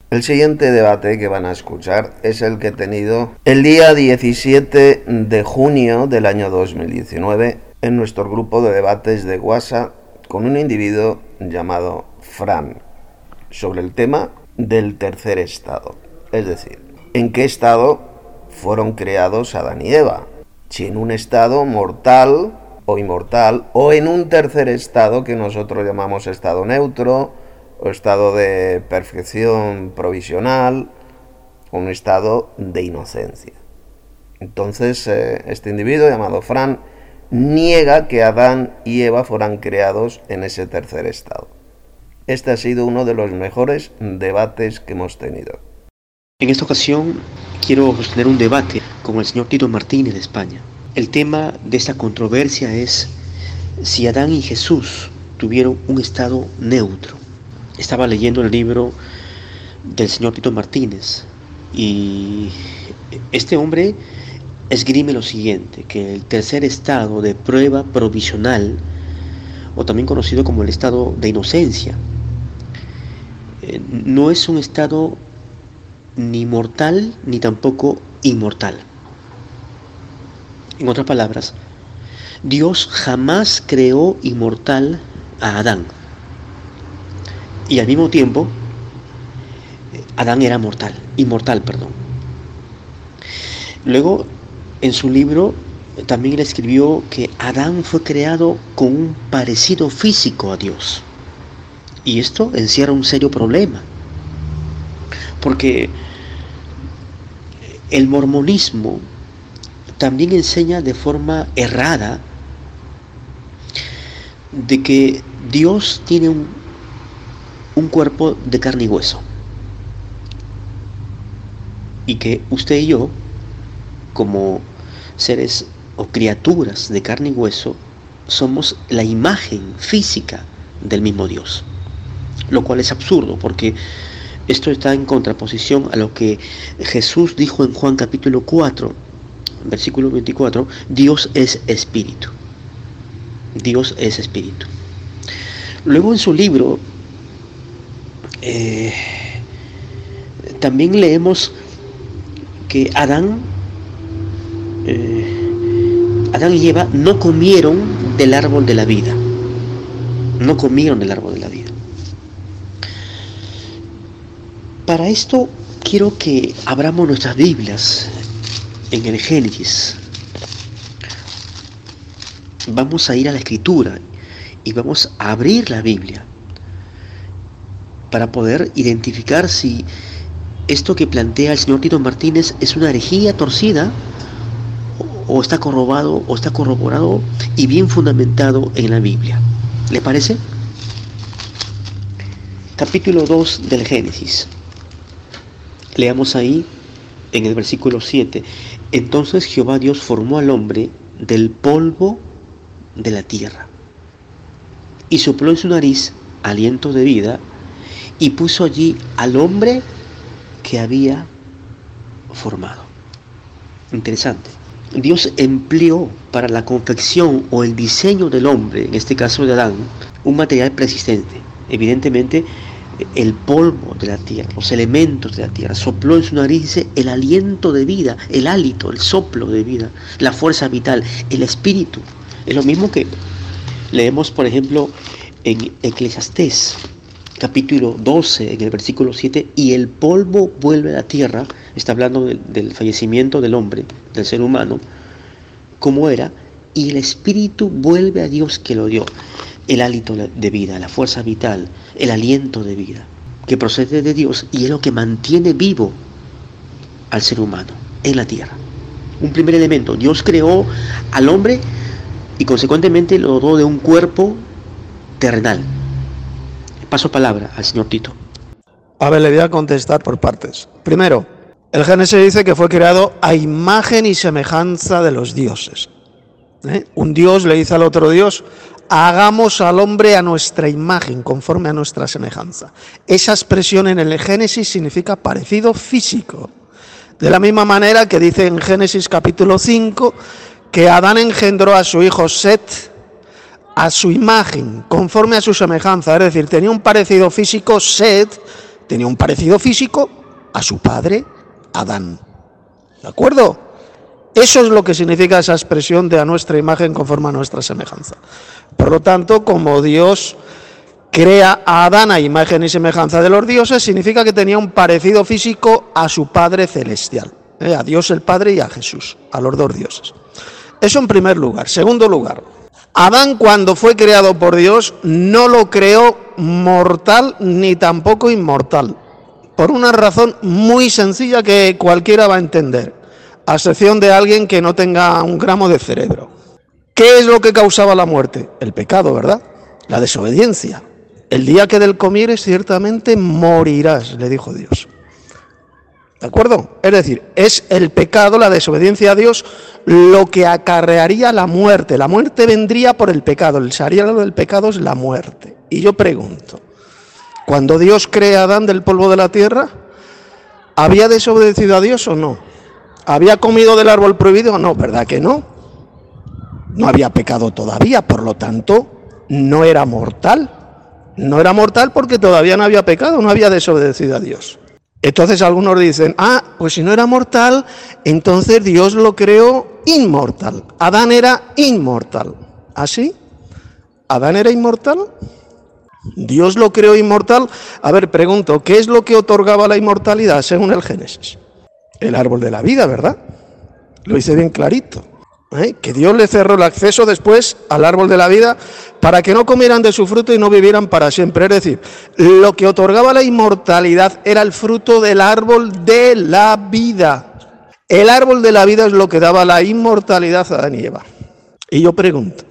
El siguiente debate que van a escuchar es el que he tenido el día 17 de junio del año 2019 en nuestro grupo de debates de WhatsApp con un individuo llamado Fran sobre el tema del tercer estado. Es decir, ¿en qué estado fueron creados Adán y Eva? Si en un estado mortal o inmortal o en un tercer estado que nosotros llamamos estado neutro o estado de perfección provisional, o un estado de inocencia. Entonces, este individuo llamado Fran niega que Adán y Eva fueran creados en ese tercer estado. Este ha sido uno de los mejores debates que hemos tenido. En esta ocasión quiero sostener un debate con el señor Tito Martínez de España. El tema de esta controversia es si Adán y Jesús tuvieron un estado neutro. Estaba leyendo el libro del señor Tito Martínez y este hombre esgrime lo siguiente, que el tercer estado de prueba provisional, o también conocido como el estado de inocencia, no es un estado ni mortal ni tampoco inmortal. En otras palabras, Dios jamás creó inmortal a Adán. Y al mismo tiempo, Adán era inmortal. Luego, en su libro, también él escribió que Adán fue creado con un parecido físico a Dios. Y esto encierra un serio problema, porque el mormonismo también enseña de forma errada de que Dios tiene un cuerpo de carne y hueso, y que usted y yo, como seres o criaturas de carne y hueso, somos la imagen física del mismo Dios, lo cual es absurdo, porque esto está en contraposición a lo que Jesús dijo en Juan capítulo 4, versículo 24, Dios es espíritu. Dios es espíritu. Luego en su libro también leemos que Adán y Eva no comieron del árbol de la vida. No comieron del árbol de la vida. Para esto quiero que abramos nuestras Biblias en el Génesis. Vamos a ir a la Escritura y vamos a abrir la Biblia para poder identificar si esto que plantea el señor Tito Martínez es una herejía torcida o está corroborado y bien fundamentado en la Biblia. ¿Le parece? Capítulo 2 del Génesis. Leamos ahí en el versículo 7. Entonces Jehová Dios formó al hombre del polvo de la tierra y sopló en su nariz aliento de vida y puso allí al hombre que había formado. Interesante. Dios empleó para la confección o el diseño del hombre, en este caso de Adán, un material persistente. Evidentemente, el polvo de la tierra, los elementos de la tierra. Sopló en su nariz, dice, el aliento de vida, el hálito, el soplo de vida, la fuerza vital, el espíritu. Es lo mismo que leemos, por ejemplo, en Eclesiastés, capítulo 12, en el versículo 7, y el polvo vuelve a la tierra. Está hablando del fallecimiento del hombre, del ser humano, como era, y el espíritu vuelve a Dios que lo dio. El hálito de vida, la fuerza vital, el aliento de vida, que procede de Dios y es lo que mantiene vivo al ser humano en la tierra. Un primer elemento, Dios creó al hombre y consecuentemente lo dotó de un cuerpo terrenal. Paso palabra al señor Tito. A ver, le voy a contestar por partes. Primero, el Génesis dice que fue creado a imagen y semejanza de los dioses. Un dios le dice al otro dios, hagamos al hombre a nuestra imagen, conforme a nuestra semejanza. Esa expresión en el Génesis significa parecido físico. De la misma manera que dice en Génesis capítulo 5 que Adán engendró a su hijo Set a su imagen, conforme a su semejanza. Es decir, tenía un parecido físico Set tenía un parecido físico a su padre Adán. ¿De acuerdo? Eso es lo que significa esa expresión de a nuestra imagen conforme a nuestra semejanza. Por lo tanto, como Dios crea a Adán a imagen y semejanza de los dioses, significa que tenía un parecido físico a su Padre celestial, a Dios el Padre y a Jesús, a los dos dioses. Eso en primer lugar. Segundo lugar, Adán, cuando fue creado por Dios, no lo creó mortal ni tampoco inmortal, por una razón muy sencilla que cualquiera va a entender, a excepción de alguien que no tenga un gramo de cerebro. ¿Qué es lo que causaba la muerte? El pecado, ¿verdad? La desobediencia. El día que del comieres ciertamente morirás, le dijo Dios. ¿De acuerdo? Es decir, es el pecado, la desobediencia a Dios, lo que acarrearía la muerte. La muerte vendría por el pecado, el salario del pecado es la muerte. Y yo pregunto, cuando Dios crea a Adán del polvo de la tierra, ¿había desobedecido a Dios o no? ¿Había comido del árbol prohibido o no? ¿Verdad que no? No había pecado todavía, por lo tanto, no era mortal. No era mortal porque todavía no había pecado, no había desobedecido a Dios. Entonces algunos dicen, pues si no era mortal, entonces Dios lo creó inmortal. Adán era inmortal. ¿Así? ¿Adán era inmortal? Dios lo creó inmortal. A ver, pregunto, ¿qué es lo que otorgaba la inmortalidad según el Génesis? El árbol de la vida, ¿verdad? Lo hice bien clarito. Que Dios le cerró el acceso después al árbol de la vida para que no comieran de su fruto y no vivieran para siempre. Es decir, lo que otorgaba la inmortalidad era el fruto del árbol de la vida. El árbol de la vida es lo que daba la inmortalidad a Adán y Eva. Y yo pregunto,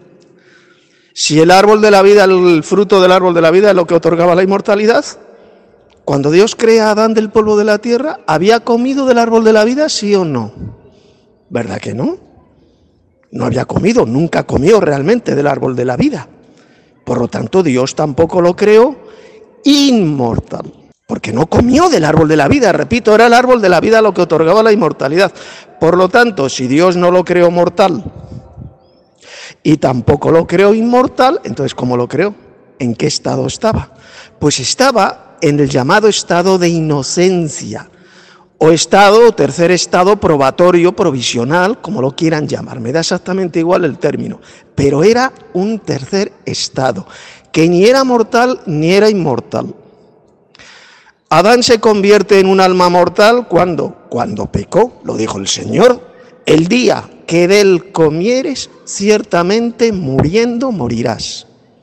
si el árbol de la vida, el fruto del árbol de la vida es lo que otorgaba la inmortalidad, cuando Dios crea a Adán del polvo de la tierra, ¿había comido del árbol de la vida, sí o no? ¿Verdad que no? No había comido, nunca comió realmente del árbol de la vida. Por lo tanto, Dios tampoco lo creó inmortal, porque no comió del árbol de la vida. Repito, era el árbol de la vida lo que otorgaba la inmortalidad. Por lo tanto, si Dios no lo creó mortal y tampoco lo creó inmortal, entonces ¿cómo lo creó? ¿En qué estado estaba? Pues estaba en el llamado estado de inocencia, o estado, o tercer estado probatorio, provisional, como lo quieran llamar, me da exactamente igual el término, pero era un tercer estado, que ni era mortal ni era inmortal. Adán se convierte en un alma mortal cuando pecó, lo dijo el Señor, el día que de él comieres, ciertamente muriendo morirás.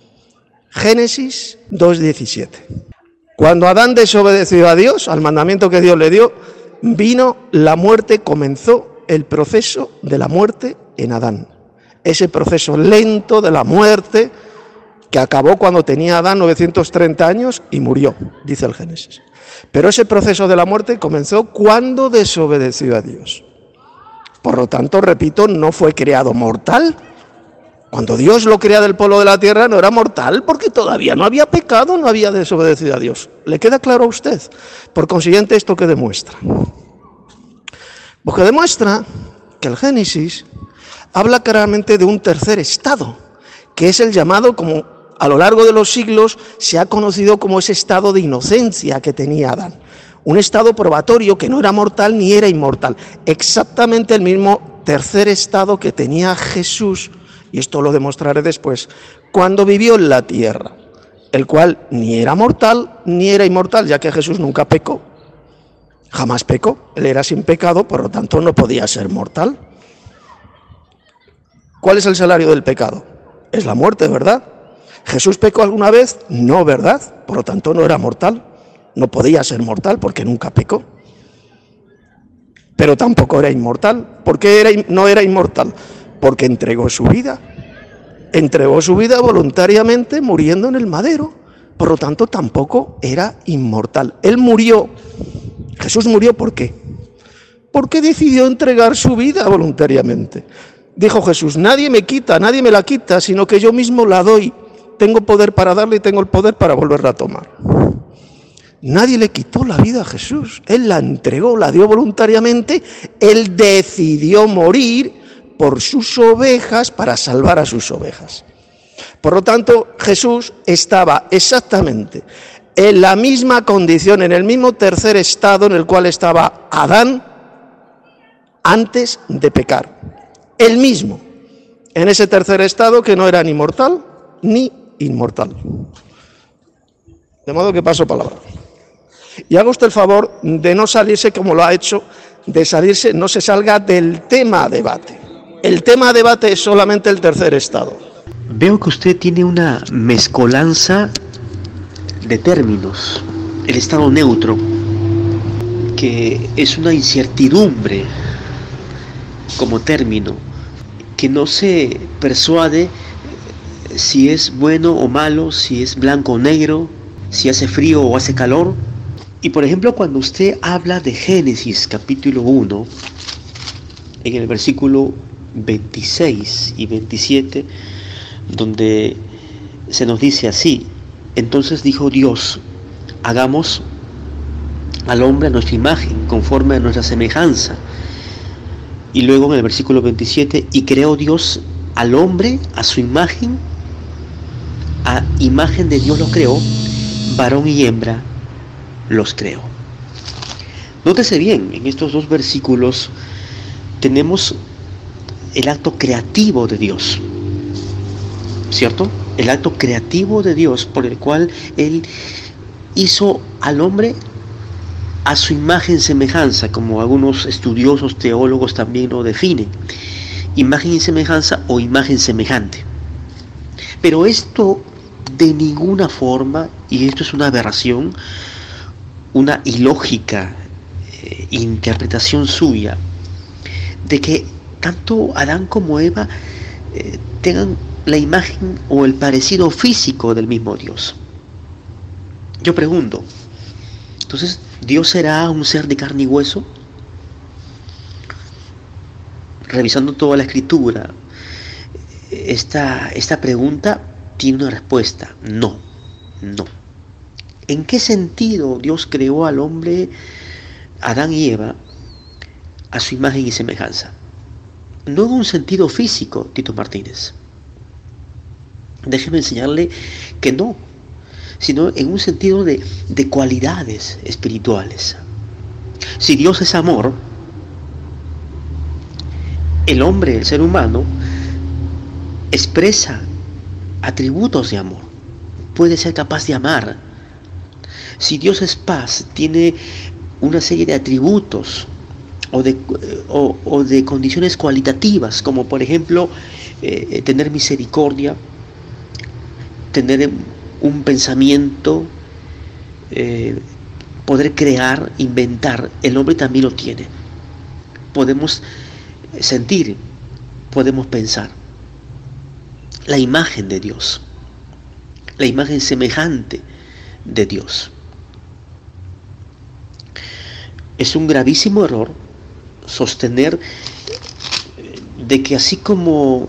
Génesis 2:17. Cuando Adán desobedeció a Dios, al mandamiento que Dios le dio, vino la muerte, comenzó el proceso de la muerte en Adán. Ese proceso lento de la muerte que acabó cuando tenía Adán 930 años y murió, dice el Génesis. Pero ese proceso de la muerte comenzó cuando desobedeció a Dios. Por lo tanto, repito, no fue creado mortal. Cuando Dios lo crea del polvo de la tierra no era mortal porque todavía no había pecado, no había desobedecido a Dios. ¿Le queda claro a usted? Por consiguiente, ¿esto qué demuestra? Porque demuestra que el Génesis habla claramente de un tercer estado, que es el llamado, como a lo largo de los siglos se ha conocido como ese estado de inocencia que tenía Adán. Un estado probatorio que no era mortal ni era inmortal. Exactamente el mismo tercer estado que tenía Jesús, y esto lo demostraré después, cuando vivió en la tierra, el cual ni era mortal ni era inmortal, ya que Jesús nunca pecó, jamás pecó, él era sin pecado, por lo tanto no podía ser mortal. ¿Cuál es el salario del pecado? Es la muerte, ¿verdad? ¿Jesús pecó alguna vez? No, ¿verdad? Por lo tanto no era mortal, no podía ser mortal porque nunca pecó. Pero tampoco era inmortal. ¿Por qué no era inmortal? Porque entregó su vida voluntariamente muriendo en el madero, por lo tanto tampoco era inmortal. Él murió, Jesús murió, ¿por qué? Porque decidió entregar su vida voluntariamente. Dijo Jesús, nadie me la quita, sino que yo mismo la doy. Tengo poder para darle y tengo el poder para volverla a tomar. Nadie le quitó la vida a Jesús, Él la entregó, la dio voluntariamente, Él decidió morir por sus ovejas para salvar a sus ovejas. Por lo tanto, Jesús estaba exactamente en la misma condición, en el mismo tercer estado en el cual estaba Adán antes de pecar. El mismo, en ese tercer estado que no era ni mortal ni inmortal. De modo que paso palabra. Y haga usted el favor de no salirse como lo ha hecho, no se salga del tema a debate. El tema a debate es solamente el tercer estado. Veo que usted tiene una mezcolanza de términos. El estado neutro, que es una incertidumbre como término, que no se persuade si es bueno o malo, si es blanco o negro, si hace frío o hace calor. Y por ejemplo, cuando usted habla de Génesis capítulo 1, en el versículo 26 y 27, donde se nos dice así: entonces dijo Dios, hagamos al hombre a nuestra imagen, conforme a nuestra semejanza. Y luego en el versículo 27, y creó Dios al hombre a su imagen, a imagen de Dios lo creó, varón y hembra los creó. Nótese bien, en estos dos versículos tenemos el acto creativo de Dios, ¿cierto? El acto creativo de Dios por el cual Él hizo al hombre a su imagen semejanza, como algunos estudiosos teólogos también lo definen, imagen y semejanza o imagen semejante. Pero esto de ninguna forma, y esto es una aberración, una ilógica interpretación suya, de que tanto Adán como Eva tengan la imagen o el parecido físico del mismo Dios. Yo pregunto, entonces, ¿Dios será un ser de carne y hueso? Revisando toda la escritura, esta pregunta tiene una respuesta: no. ¿En qué sentido Dios creó al hombre, Adán y Eva, a su imagen y semejanza? No en un sentido físico, Tito Martínez. Déjeme enseñarle que no, sino en un sentido de cualidades espirituales. Si Dios es amor, el hombre, el ser humano, expresa atributos de amor, puede ser capaz de amar. Si Dios es paz, tiene una serie de atributos o de condiciones cualitativas, como por ejemplo tener misericordia, tener un pensamiento, poder crear, inventar. El hombre también lo tiene. Podemos sentir, podemos pensar. La imagen de Dios, la imagen semejante de Dios. Es un gravísimo error sostener de que así como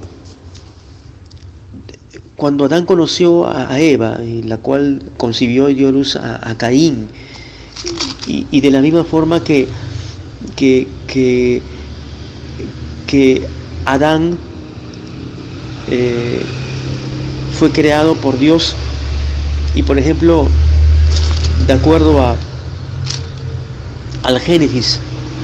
cuando Adán conoció a Eva, en la cual concibió y dio luz a Caín, y de la misma forma que Adán fue creado por Dios, y por ejemplo, de acuerdo al Génesis,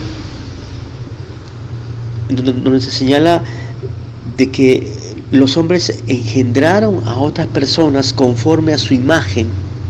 donde se señala de que los hombres engendraron a otras personas conforme a su imagen,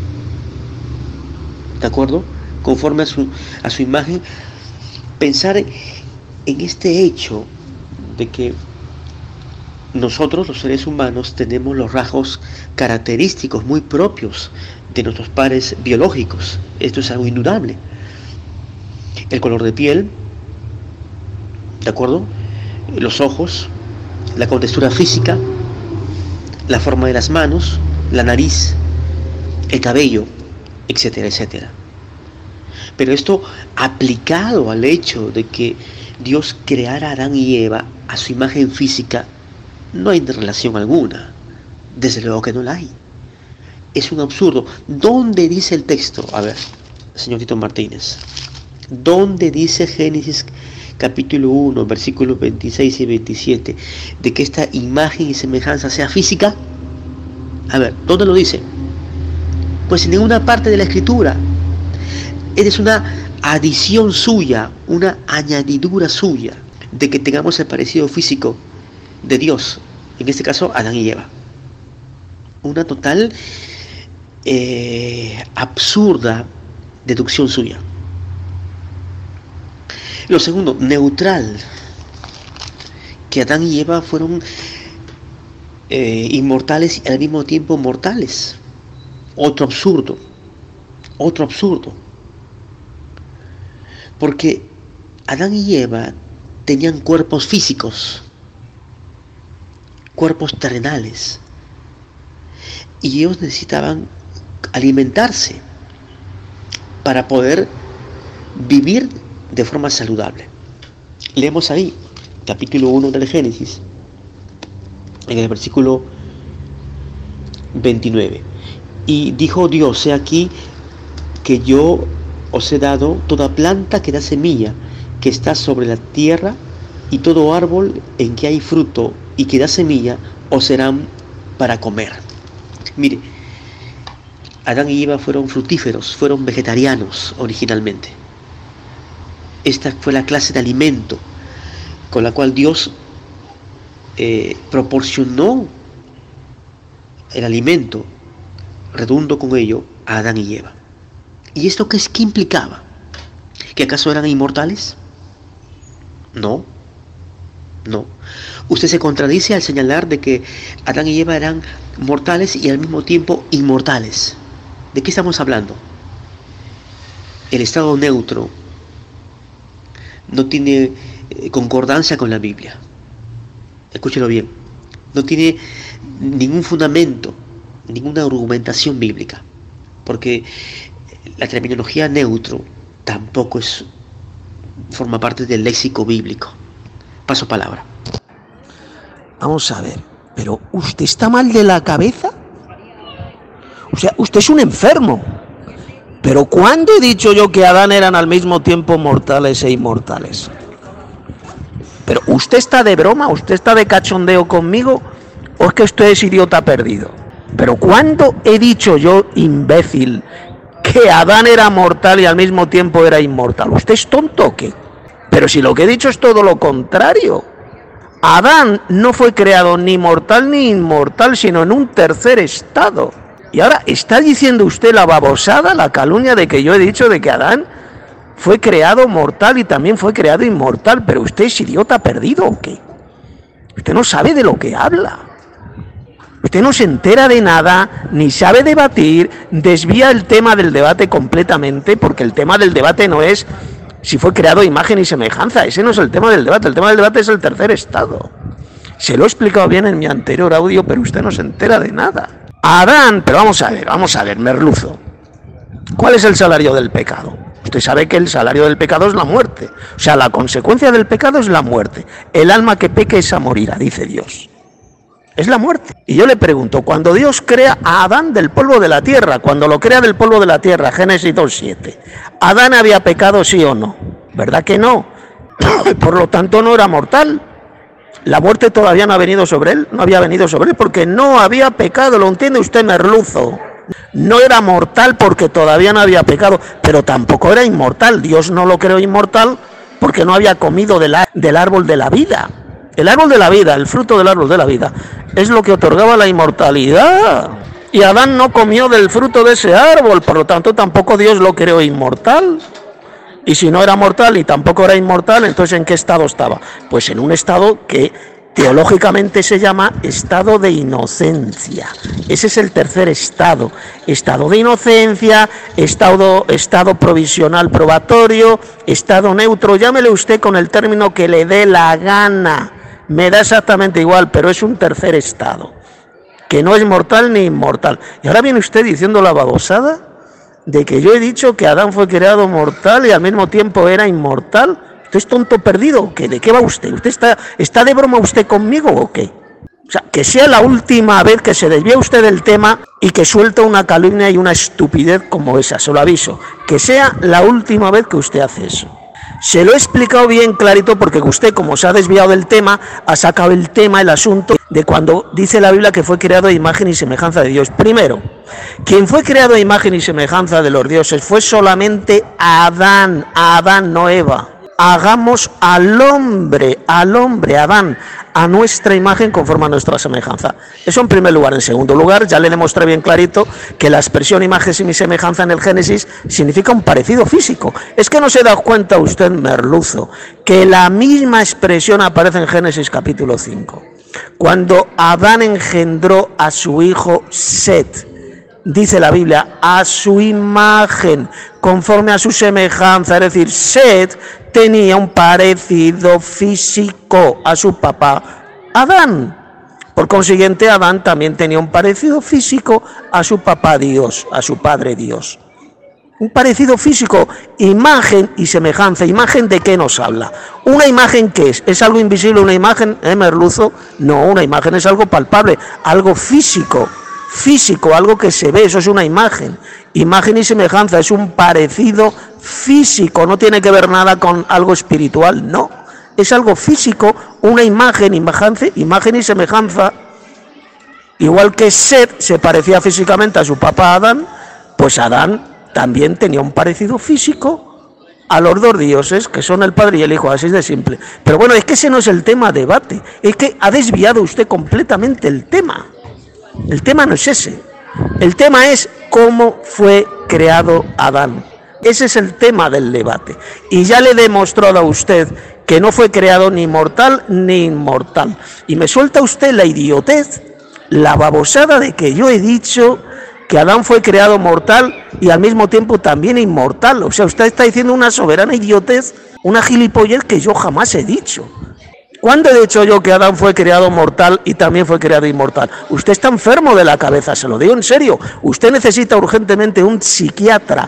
¿de acuerdo? Conforme a su imagen. Pensar en este hecho de que nosotros, los seres humanos, tenemos los rasgos característicos muy propios de nuestros pares biológicos. Esto es algo indudable. El color de piel, ¿de acuerdo? Los ojos, la contextura física, la forma de las manos, la nariz, el cabello, etcétera, etcétera. Pero esto aplicado al hecho de que Dios creara a Adán y Eva a su imagen física, no hay relación alguna. Desde luego que no la hay. Es un absurdo. ¿Dónde dice el texto? A ver, señor Tito Martínez, ¿dónde dice Génesis capítulo 1, versículos 26 y 27, de que esta imagen y semejanza sea física? A ver, ¿dónde lo dice? Pues en ninguna parte de la Escritura. Es una adición suya, una añadidura suya de que tengamos el parecido físico de Dios, en este caso Adán y Eva. Una total absurda deducción suya. Lo segundo, neutral, que Adán y Eva fueron inmortales y al mismo tiempo mortales. Otro absurdo. Porque Adán y Eva tenían cuerpos físicos, cuerpos terrenales, y ellos necesitaban alimentarse para poder vivir de forma saludable. Leemos ahí, capítulo 1 del Génesis, en el versículo 29. Y dijo Dios: he aquí que yo os he dado toda planta que da semilla, que está sobre la tierra, y todo árbol en que hay fruto y que da semilla, os serán para comer. Mire, Adán y Eva fueron frutíferos, fueron vegetarianos originalmente. Esta fue la clase de alimento con la cual Dios proporcionó el alimento, redundo con ello, a Adán y Eva. ¿Y esto qué implicaba? ¿Que acaso eran inmortales? No. Usted se contradice al señalar de que Adán y Eva eran mortales y al mismo tiempo inmortales. ¿De qué estamos hablando? El estado neutro no tiene concordancia con la Biblia. Escúchelo bien. No tiene ningún fundamento, ninguna argumentación bíblica. Porque la terminología neutro tampoco forma parte del léxico bíblico. Paso palabra. Vamos a ver, pero ¿usted está mal de la cabeza? O sea, usted es un enfermo. ¿Pero cuándo he dicho yo que Adán eran al mismo tiempo mortales e inmortales? ¿Pero usted está de broma? ¿Usted está de cachondeo conmigo? ¿O es que usted es idiota perdido? ¿Pero cuándo he dicho yo, imbécil, que Adán era mortal y al mismo tiempo era inmortal? ¿Usted es tonto o qué? Pero si lo que he dicho es todo lo contrario. Adán no fue creado ni mortal ni inmortal, sino en un tercer estado. Y ahora está diciendo usted la babosada, la calumnia de que yo he dicho de que Adán fue creado mortal y también fue creado inmortal. ¿Pero usted es idiota perdido o qué? Usted no sabe de lo que habla. Usted no se entera de nada, ni sabe debatir, desvía el tema del debate completamente, porque el tema del debate no es si fue creado imagen y semejanza. Ese no es el tema del debate. El tema del debate es el tercer estado. Se lo he explicado bien en mi anterior audio, pero usted no se entera de nada. Adán, pero vamos a ver, merluzo. ¿Cuál es el salario del pecado? Usted sabe que el salario del pecado es la muerte. O sea, la consecuencia del pecado es la muerte. El alma que peque esa morirá, dice Dios. Es la muerte. Y yo le pregunto, cuando Dios crea a Adán del polvo de la tierra, cuando lo crea del polvo de la tierra, Génesis 2:7, ¿Adán había pecado sí o no? ¿Verdad que no? Por lo tanto no era mortal. La muerte todavía no ha venido sobre él, no había venido sobre él porque no había pecado, ¿lo entiende usted, merluzo? No era mortal porque todavía no había pecado, pero tampoco era inmortal. Dios no lo creó inmortal porque no había comido del árbol de la vida. El árbol de la vida, el fruto del árbol de la vida, es lo que otorgaba la inmortalidad. Y Adán no comió del fruto de ese árbol, por lo tanto tampoco Dios lo creó inmortal. Y si no era mortal y tampoco era inmortal, entonces ¿en qué estado estaba? Pues en un estado que teológicamente se llama estado de inocencia. Ese es el tercer estado. Estado de inocencia, estado provisional probatorio, estado neutro, llámele usted con el término que le dé la gana. Me da exactamente igual, pero es un tercer estado, que no es mortal ni inmortal. Y ahora viene usted diciendo la babosada de que yo he dicho que Adán fue creado mortal y al mismo tiempo era inmortal. ¿Usted es tonto perdido? ¿De qué va usted? ¿Usted está de broma usted conmigo o qué? O sea, que sea la última vez que se desvíe usted del tema y que suelta una calumnia y una estupidez como esa, se lo aviso. Que sea la última vez que usted hace eso. Se lo he explicado bien clarito porque usted, como se ha desviado del tema, ha sacado el tema, el asunto de cuando dice la Biblia que fue creado a imagen y semejanza de Dios. Primero, quien fue creado a imagen y semejanza de los dioses fue solamente Adán, no Eva. Hagamos al hombre, Adán, a nuestra imagen conforme a nuestra semejanza. Eso en primer lugar. En segundo lugar, ya le demostré bien clarito que la expresión imagen y semejanza en el Génesis significa un parecido físico. Es que no se da cuenta usted, merluzo, que la misma expresión aparece en Génesis capítulo 5. Cuando Adán engendró a su hijo Set, dice la Biblia, a su imagen, conforme a su semejanza, es decir, Set tenía un parecido físico a su papá Adán. Por consiguiente, Adán también tenía un parecido físico a su papá Dios, a su padre Dios. Un parecido físico, imagen y semejanza. ¿Imagen de qué nos habla? ¿Una imagen qué es? ¿Es algo invisible una imagen, merluzo? No, una imagen es algo palpable, algo físico, algo que se ve, eso es una imagen. Imagen y semejanza es un parecido físico, no tiene que ver nada con algo espiritual, no. Es algo físico, una imagen y semejanza. Igual que Set se parecía físicamente a su papá Adán, pues Adán también tenía un parecido físico a los dos dioses, que son el Padre y el Hijo, así de simple. Pero bueno, es que ese no es el tema debate, es que ha desviado usted completamente el tema. El tema no es ese, el tema es cómo fue creado Adán. Ese es el tema del debate. Y ya le he demostrado a usted que no fue creado ni mortal ni inmortal. Y me suelta usted la idiotez, la babosada de que yo he dicho que Adán fue creado mortal y al mismo tiempo también inmortal. O sea, usted está diciendo una soberana idiotez, una gilipollez que yo jamás he dicho. ¿Cuándo he dicho yo que Adán fue creado mortal y también fue creado inmortal? Usted está enfermo de la cabeza, se lo digo en serio. Usted necesita urgentemente un psiquiatra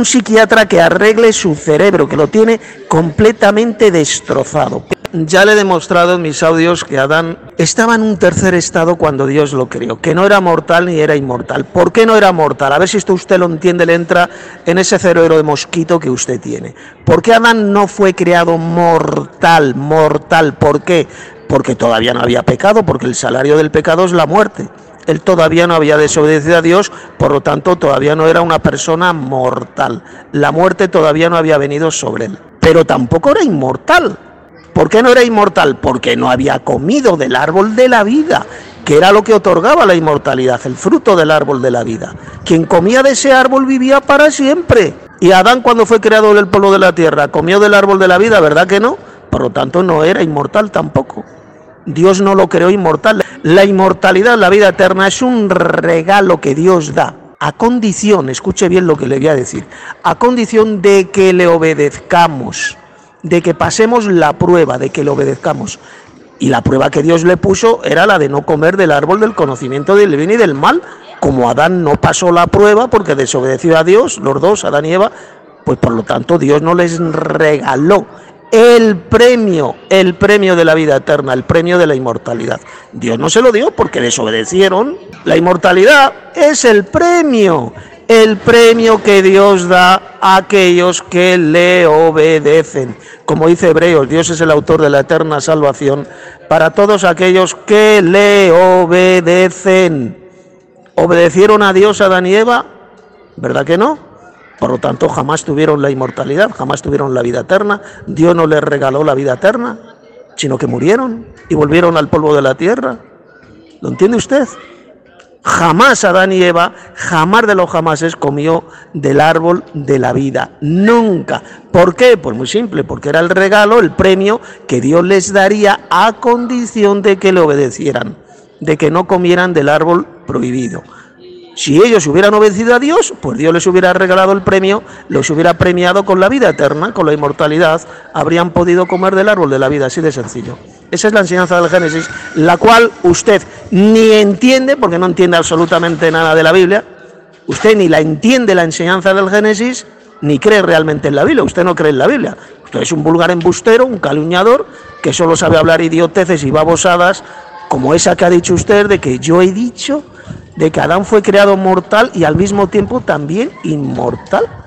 que arregle su cerebro, que lo tiene completamente destrozado. Ya le he demostrado en mis audios que Adán estaba en un tercer estado cuando Dios lo creó, que no era mortal ni era inmortal. ¿Por qué no era mortal? A ver si esto usted lo entiende, le entra en ese cerebro de mosquito que usted tiene. ¿Por qué Adán no fue creado mortal? ¿Por qué? Porque todavía no había pecado, porque el salario del pecado es la muerte. Él todavía no había desobedecido a Dios, por lo tanto todavía no era una persona mortal. La muerte todavía no había venido sobre él, pero tampoco era inmortal. ¿Por qué no era inmortal? Porque no había comido del árbol de la vida, que era lo que otorgaba la inmortalidad, el fruto del árbol de la vida. Quien comía de ese árbol vivía para siempre. Y Adán, cuando fue creado del polvo de la tierra, comió del árbol de la vida, ¿verdad que no? Por lo tanto, no era inmortal tampoco. Dios no lo creó inmortal. La inmortalidad, la vida eterna, es un regalo que Dios da, a condición, escuche bien lo que le voy a decir, a condición de que le obedezcamos, de que pasemos la prueba, de que le obedezcamos. Y la prueba que Dios le puso era la de no comer del árbol del conocimiento del bien y del mal. Como Adán no pasó la prueba porque desobedeció a Dios, los dos, Adán y Eva, pues por lo tanto Dios no les regaló el premio de la vida eterna, el premio de la inmortalidad. Dios no se lo dio porque desobedecieron. La inmortalidad es el premio que Dios da a aquellos que le obedecen. Como dice Hebreos, Dios es el autor de la eterna salvación para todos aquellos que le obedecen. ¿Obedecieron a Dios Adán y Eva? ¿Verdad que no? Por lo tanto, jamás tuvieron la inmortalidad, jamás tuvieron la vida eterna. Dios no les regaló la vida eterna, sino que murieron y volvieron al polvo de la tierra. ¿Lo entiende usted? Jamás Adán y Eva, jamás de los jamases, comió del árbol de la vida. Nunca. ¿Por qué? Pues muy simple, porque era el regalo, el premio que Dios les daría a condición de que le obedecieran, de que no comieran del árbol prohibido. Si ellos hubieran obedecido a Dios, pues Dios les hubiera regalado el premio, los hubiera premiado con la vida eterna, con la inmortalidad, habrían podido comer del árbol de la vida, así de sencillo. Esa es la enseñanza del Génesis, la cual usted ni entiende, porque no entiende absolutamente nada de la Biblia, usted ni la entiende la enseñanza del Génesis, ni cree realmente en la Biblia, usted no cree en la Biblia. Usted es un vulgar embustero, un calumniador, que solo sabe hablar idioteces y babosadas, como esa que ha dicho usted, de que yo he dicho de que Adán fue creado mortal y al mismo tiempo también inmortal.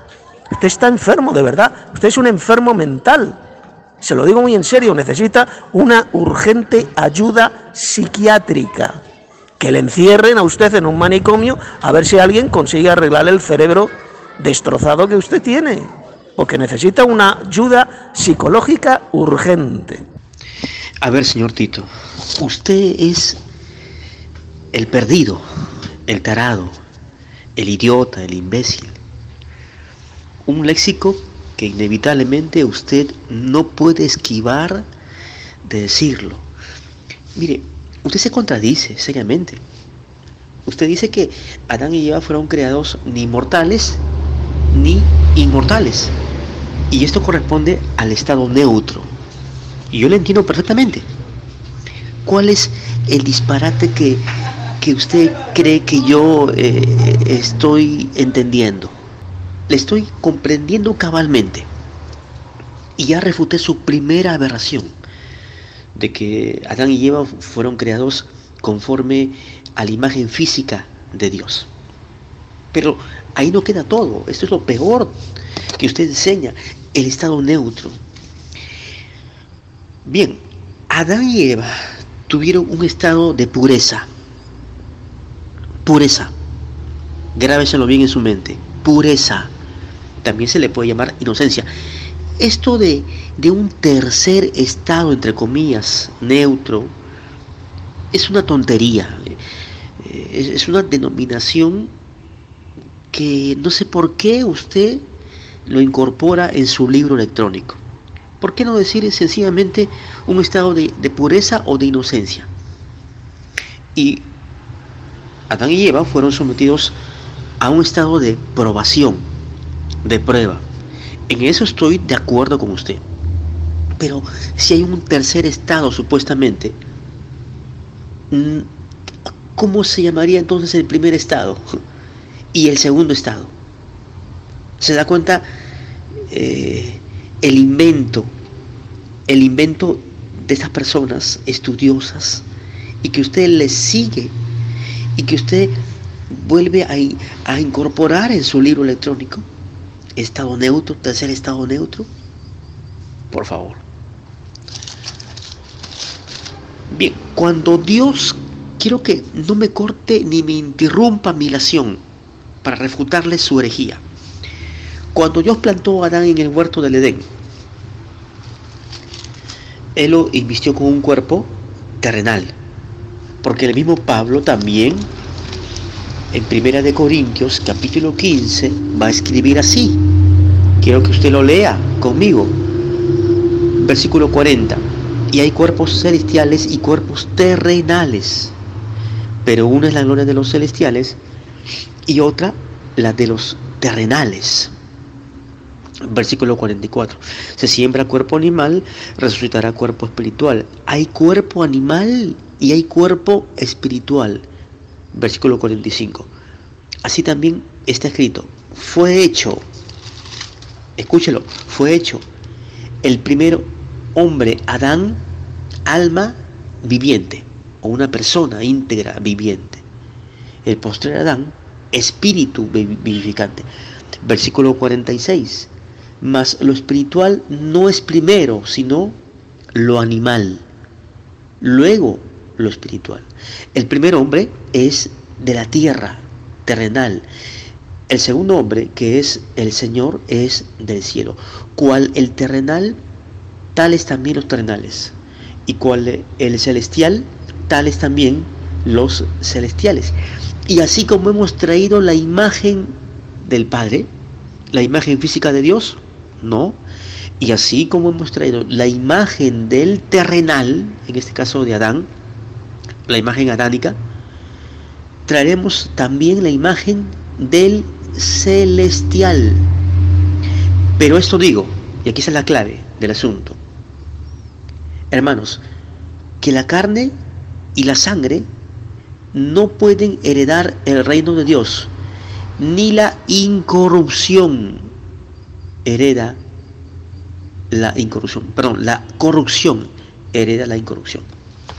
Usted está enfermo, de verdad. Usted es un enfermo mental. Se lo digo muy en serio, necesita una urgente ayuda psiquiátrica. Que le encierren a usted en un manicomio a ver si alguien consigue arreglar el cerebro destrozado que usted tiene. Porque necesita una ayuda psicológica urgente. A ver, señor Tito, usted es el perdido, el tarado, el idiota, el imbécil. Un léxico que inevitablemente usted no puede esquivar de decirlo. Mire, usted se contradice seriamente. Usted dice que Adán y Eva fueron creados ni mortales ni inmortales. Y esto corresponde al estado neutro. Y yo lo entiendo perfectamente. ¿Cuál es el disparate que usted cree que yo estoy entendiendo? Le estoy comprendiendo cabalmente. Y ya refuté su primera aberración, de que Adán y Eva fueron creados conforme a la imagen física de Dios. Pero ahí no queda todo. Esto es lo peor que usted enseña, el estado neutro. Bien, Adán y Eva tuvieron un estado de pureza. Pureza. Grábeselo bien en su mente. Pureza. También se le puede llamar inocencia. Esto de un tercer estado, entre comillas, neutro, es una tontería. Es una denominación que no sé por qué usted lo incorpora en su libro electrónico. ¿Por qué no decir sencillamente un estado de pureza o de inocencia? Y Adán y Eva fueron sometidos a un estado de probación, de prueba. En eso estoy de acuerdo con usted. Pero si hay un tercer estado supuestamente, ¿cómo se llamaría entonces el primer estado y el segundo estado? ¿Se da cuenta el invento de estas personas estudiosas, y que usted les sigue y que usted vuelve a incorporar en su libro electrónico? Estado neutro, tercer estado neutro. Por favor. Bien, cuando Dios, quiero que no me corte ni me interrumpa mi ilación para refutarle su herejía. Cuando Dios plantó a Adán en el huerto del Edén, Él lo invistió con un cuerpo terrenal. Porque el mismo Pablo también, en 1 Corintios, capítulo 15, va a escribir así. Quiero que usted lo lea conmigo. Versículo 40. Y hay cuerpos celestiales y cuerpos terrenales. Pero una es la gloria de los celestiales y otra la de los terrenales. Versículo 44. Se siembra cuerpo animal, resucitará cuerpo espiritual. Hay cuerpo animal y hay cuerpo espiritual. Versículo 45. Así también está escrito: fue hecho, escúchelo, fue hecho el primer hombre, Adán, alma viviente, o una persona íntegra viviente. El postrer Adán, espíritu vivificante. Versículo 46. Mas lo espiritual no es primero, sino lo animal. Luego lo espiritual. El primer hombre es de la tierra, terrenal. El segundo hombre, que es el Señor, es del cielo. Cual el terrenal, tales también los terrenales. Y cual el celestial, tales también los celestiales. Y así como hemos traído la imagen del Padre, la imagen física de Dios, no. Y así como hemos traído la imagen del terrenal, en este caso de Adán, la imagen adánica, traeremos también la imagen del celestial. Pero esto digo, y aquí está la clave del asunto, hermanos, que la carne y la sangre no pueden heredar el reino de Dios, ni la incorrupción hereda la incorrupción, perdón, la corrupción hereda la incorrupción.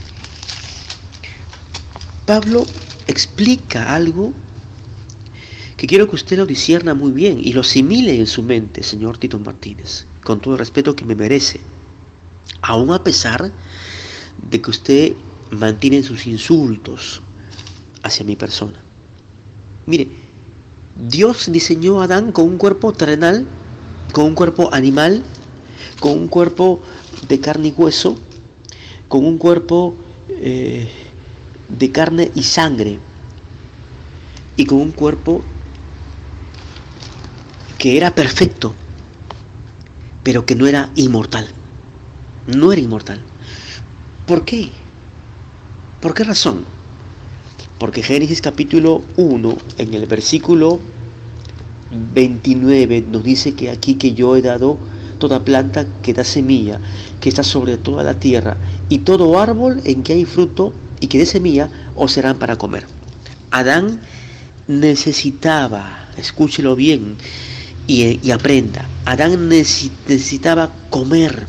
Pablo explica algo que quiero que usted lo discierna muy bien y lo asimile en su mente, señor Tito Martínez, con todo el respeto que me merece, aún a pesar de que usted mantiene sus insultos hacia mi persona. Mire, Dios diseñó a Adán con un cuerpo terrenal, con un cuerpo animal, con un cuerpo de carne y hueso, con un cuerpo de carne y sangre, y con un cuerpo que era perfecto, pero que no era inmortal. No era inmortal. ¿Por qué? ¿Por qué razón? Porque Génesis capítulo 1, en el versículo 29, nos dice que aquí que yo he dado toda planta que da semilla, que está sobre toda la tierra, y todo árbol en que hay fruto y que dé semilla, os serán para comer. Adán necesitaba, escúchelo bien y aprenda, Adán necesitaba comer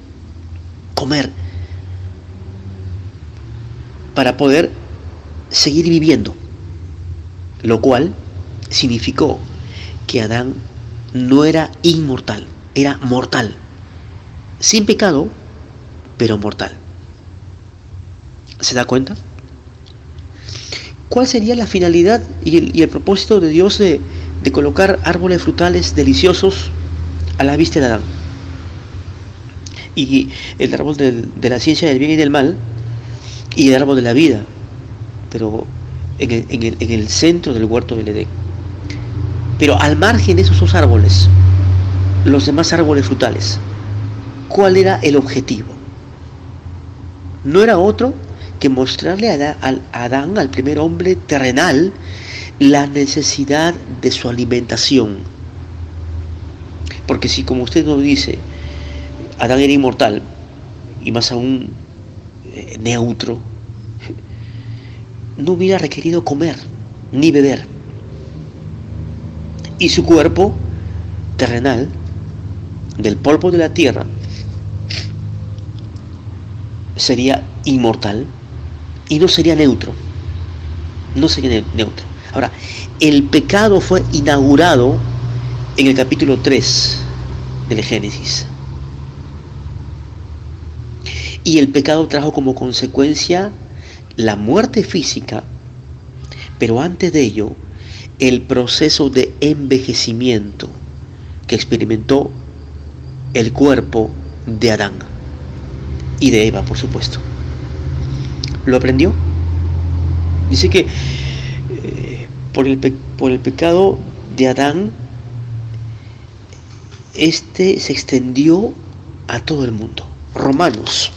para poder seguir viviendo, lo cual significó que Adán no era inmortal, era mortal, sin pecado, pero mortal. ¿Se da cuenta? ¿Cuál sería la finalidad y el propósito de Dios de colocar árboles frutales deliciosos a la vista de Adán? Y el árbol de la ciencia del bien y del mal, y el árbol de la vida, pero en el centro del huerto del Edén. Pero al margen de esos dos árboles, los demás árboles frutales, ¿cuál era el objetivo? No era otro que mostrarle a Adán, al primer hombre terrenal, la necesidad de su alimentación. Porque si, como usted nos dice, Adán era inmortal, y más aún neutro, no hubiera requerido comer ni beber, y su cuerpo terrenal, del polvo de la tierra, sería inmortal y no sería neutro. No sería neutro. Ahora, el pecado fue inaugurado en el capítulo 3 del Génesis. Y el pecado trajo como consecuencia la muerte física, pero antes de ello, el proceso de envejecimiento que experimentó el cuerpo de Adán y de Eva, por supuesto. ¿Lo aprendió? Dice que por el pecado de Adán, este se extendió a todo el mundo. Romanos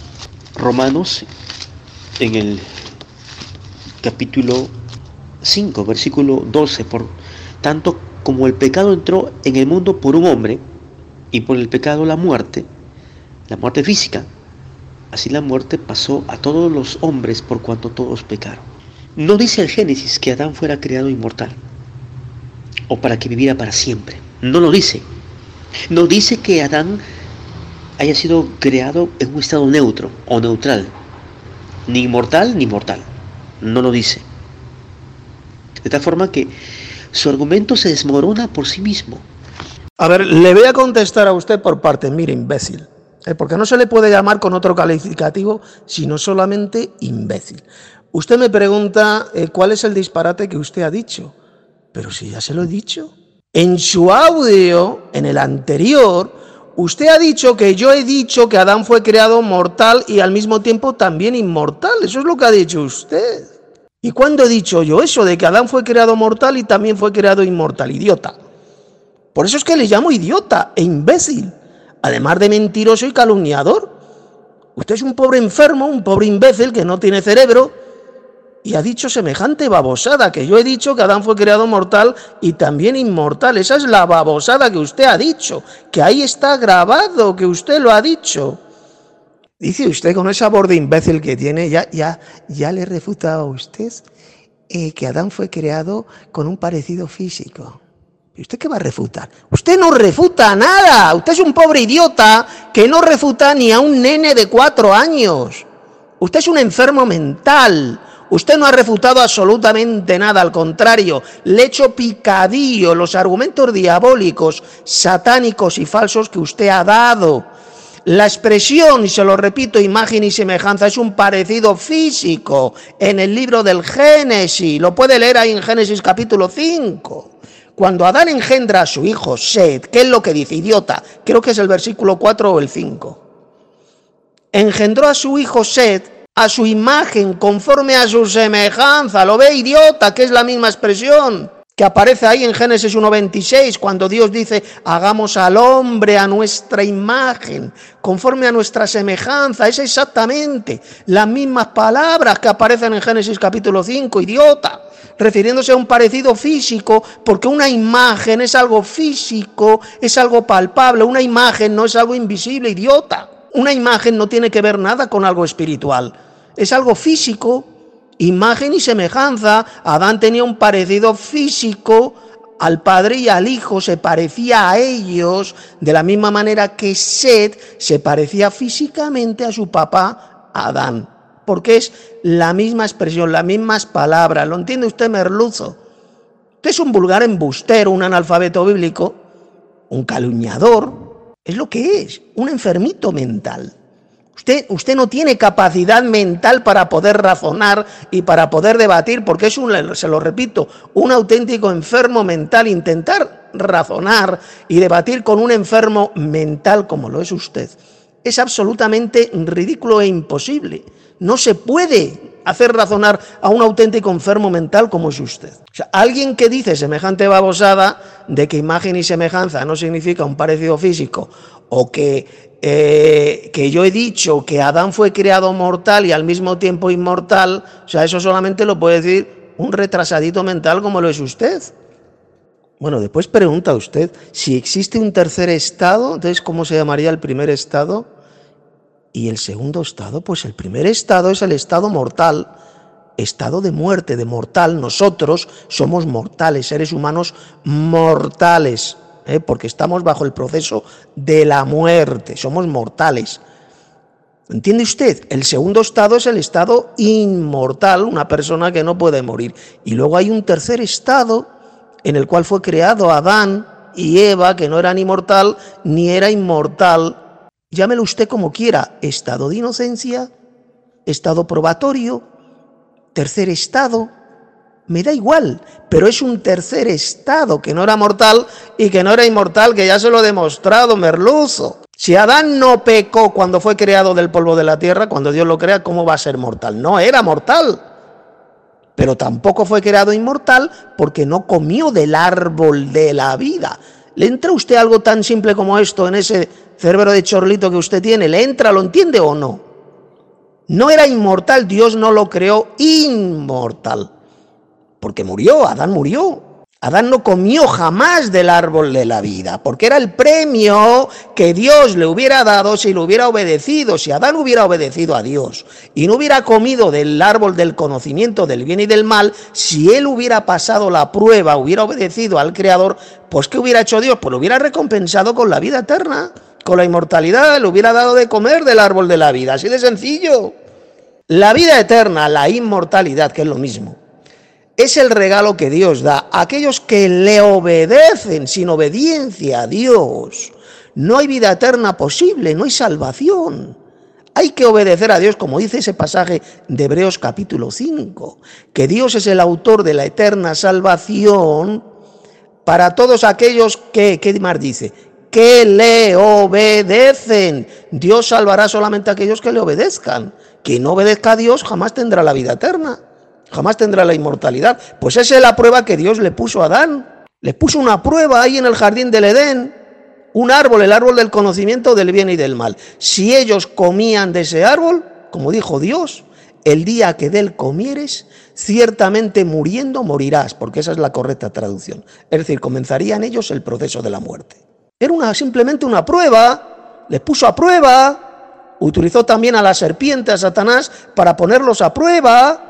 en el capítulo 5, versículo 12, por tanto como el pecado entró en el mundo por un hombre, y por el pecado la muerte física, así la muerte pasó a todos los hombres por cuanto todos pecaron. No dice el Génesis que Adán fuera creado inmortal o para que viviera para siempre. No lo dice. No dice que Adán haya sido creado en un estado neutro o neutral, ni inmortal ni mortal. No lo dice. De tal forma que su argumento se desmorona por sí mismo. A ver, le voy a contestar a usted por parte. Mire, imbécil. Porque no se le puede llamar con otro calificativo, sino solamente imbécil. Usted me pregunta cuál es el disparate que usted ha dicho. Pero si ya se lo he dicho. En su audio, en el anterior, usted ha dicho que yo he dicho que Adán fue creado mortal y al mismo tiempo también inmortal. Eso es lo que ha dicho usted. ¿Y cuándo he dicho yo eso de que Adán fue creado mortal y también fue creado inmortal? Idiota. Por eso es que le llamo idiota e imbécil, además de mentiroso y calumniador. Usted es un pobre enfermo, un pobre imbécil que no tiene cerebro y ha dicho semejante babosada, que yo he dicho que Adán fue creado mortal y también inmortal. Esa es la babosada que usted ha dicho, que ahí está grabado, que usted lo ha dicho. Dice usted con esa voz de imbécil que tiene, ya le he refutado a usted que Adán fue creado con un parecido físico. ¿Y usted qué va a refutar? Usted no refuta nada. Usted es un pobre idiota que no refuta ni a un nene de 4 años. Usted es un enfermo mental. Usted no ha refutado absolutamente nada, al contrario, le he hecho picadillo los argumentos diabólicos, satánicos y falsos que usted ha dado. La expresión, y se lo repito, imagen y semejanza, es un parecido físico en el libro del Génesis. Lo puede leer ahí en Génesis capítulo 5. Cuando Adán engendra a su hijo Set, ¿qué es lo que dice, idiota? Creo que es el versículo 4 o el 5. Engendró a su hijo Set a su imagen, conforme a su semejanza. ¿Lo ve, idiota? Que es la misma expresión que aparece ahí en Génesis 1:26, cuando Dios dice, hagamos al hombre a nuestra imagen, conforme a nuestra semejanza. Es exactamente las mismas palabras que aparecen en Génesis capítulo 5, idiota, refiriéndose a un parecido físico, porque una imagen es algo físico, es algo palpable. Una imagen no es algo invisible, idiota. Una imagen no tiene que ver nada con algo espiritual, es algo físico. Imagen y semejanza. Adán tenía un parecido físico al padre y al hijo, se parecía a ellos de la misma manera que Set se parecía físicamente a su papá Adán, porque es la misma expresión, las mismas palabras. ¿Lo entiende usted, merluzo? Usted es un vulgar embustero, un analfabeto bíblico, un calumniador, es lo que es, un enfermito mental. Usted no tiene capacidad mental para poder razonar y para poder debatir, porque es se lo repito, un auténtico enfermo mental. Intentar razonar y debatir con un enfermo mental como lo es usted es absolutamente ridículo e imposible. No se puede hacer razonar a un auténtico enfermo mental como es usted. O sea, alguien que dice semejante babosada de que imagen y semejanza no significa un parecido físico, o que yo he dicho que Adán fue creado mortal y al mismo tiempo inmortal, o sea, eso solamente lo puede decir un retrasadito mental como lo es usted. Bueno, después pregunta usted, si existe un tercer estado, entonces ¿cómo se llamaría el primer estado? Y el segundo estado, pues el primer estado es el estado mortal, estado de muerte, de mortal. Nosotros somos mortales, seres humanos mortales, porque estamos bajo el proceso de la muerte, somos mortales. ¿Entiende usted? El segundo estado es el estado inmortal, una persona que no puede morir. Y luego hay un tercer estado en el cual fue creado Adán y Eva, que no era ni mortal ni era inmortal. Llámelo usted como quiera, estado de inocencia, estado probatorio, tercer estado, me da igual, pero es un tercer estado que no era mortal y que no era inmortal, que ya se lo he demostrado, merluzo. Si Adán no pecó cuando fue creado del polvo de la tierra, cuando Dios lo crea, ¿cómo va a ser mortal? No era mortal, pero tampoco fue creado inmortal porque no comió del árbol de la vida. ¿Le entra a usted algo tan simple como esto en ese cerebro de chorlito que usted tiene? ¿Le entra, lo entiende o no? No era inmortal, Dios no lo creó inmortal, porque murió, Adán murió. Adán no comió jamás del árbol de la vida, porque era el premio que Dios le hubiera dado si le hubiera obedecido. Si Adán hubiera obedecido a Dios y no hubiera comido del árbol del conocimiento del bien y del mal, si él hubiera pasado la prueba, hubiera obedecido al Creador, pues ¿qué hubiera hecho Dios? Pues lo hubiera recompensado con la vida eterna, con la inmortalidad, le hubiera dado de comer del árbol de la vida, así de sencillo. La vida eterna, la inmortalidad, que es lo mismo, es el regalo que Dios da a aquellos que le obedecen. Sin obediencia a Dios no hay vida eterna posible, no hay salvación. Hay que obedecer a Dios, como dice ese pasaje de Hebreos capítulo 5, que Dios es el autor de la eterna salvación para todos aquellos que, ¿qué más dice? Que le obedecen. Dios salvará solamente a aquellos que le obedezcan. Quien no obedezca a Dios jamás tendrá la vida eterna, jamás tendrá la inmortalidad. Pues esa es la prueba que Dios le puso a Adán. Le puso una prueba ahí en el jardín del Edén, un árbol, el árbol del conocimiento del bien y del mal. Si ellos comían de ese árbol, como dijo Dios, el día que de él comieres, ciertamente muriendo morirás, porque esa es la correcta traducción. Es decir, comenzaría en ellos el proceso de la muerte. Era simplemente una prueba, les puso a prueba. Utilizó también a la serpiente, a Satanás, para ponerlos a prueba.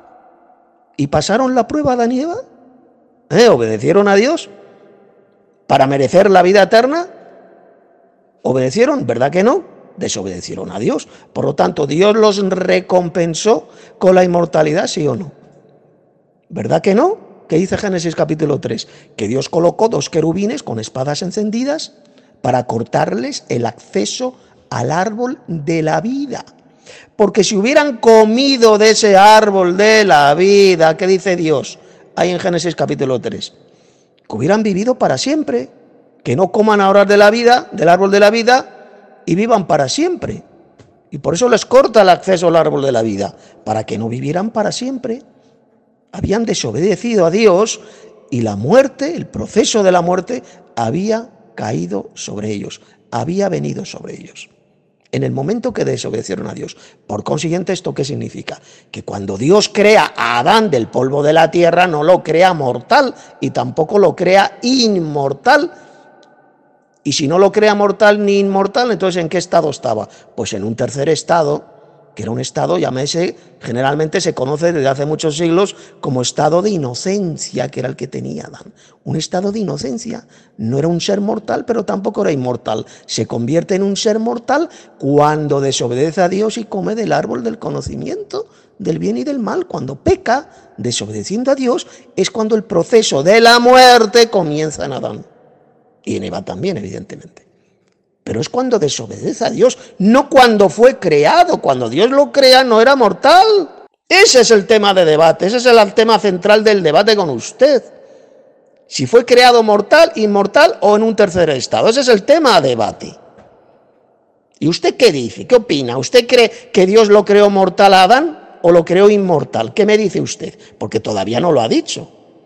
¿Y pasaron la prueba Adán y Eva? ¿Obedecieron a Dios para merecer la vida eterna? ¿Obedecieron? ¿Verdad que no? desobedecieron a Dios. Por lo tanto, Dios los recompensó con la inmortalidad, ¿sí o no? ¿Verdad que no? ¿Qué dice Génesis capítulo 3? Que Dios colocó 2 querubines con espadas encendidas para cortarles el acceso al árbol de la vida. Porque si hubieran comido de ese árbol de la vida, ¿qué dice Dios? Ahí en Génesis capítulo 3. Que hubieran vivido para siempre. Que no coman ahora de la vida, del árbol de la vida, y vivan para siempre. Y por eso les corta el acceso al árbol de la vida, para que no vivieran para siempre. Habían desobedecido a Dios y la muerte, el proceso de la muerte, había caído sobre ellos, había venido sobre ellos. En el momento que desobedecieron a Dios. Por consiguiente, ¿esto qué significa? Que cuando Dios crea a Adán del polvo de la tierra, no lo crea mortal y tampoco lo crea inmortal. Y si no lo crea mortal ni inmortal, entonces ¿en qué estado estaba? Pues en un tercer estado, que era un estado, llámese, generalmente se conoce desde hace muchos siglos como estado de inocencia, que era el que tenía Adán. Un estado de inocencia. No era un ser mortal, pero tampoco era inmortal. Se convierte en un ser mortal cuando desobedece a Dios y come del árbol del conocimiento del bien y del mal. Cuando peca, desobedeciendo a Dios, es cuando el proceso de la muerte comienza en Adán. Y en Eva también, evidentemente. Pero es cuando desobedece a Dios, no cuando fue creado. Cuando Dios lo crea no era mortal. Ese es el tema de debate, ese es el tema central del debate con usted. Si fue creado mortal, inmortal o en un tercer estado. Ese es el tema de debate. ¿Y usted qué dice? ¿Qué opina? ¿Usted cree que Dios lo creó mortal a Adán o lo creó inmortal? ¿Qué me dice usted? Porque todavía no lo ha dicho.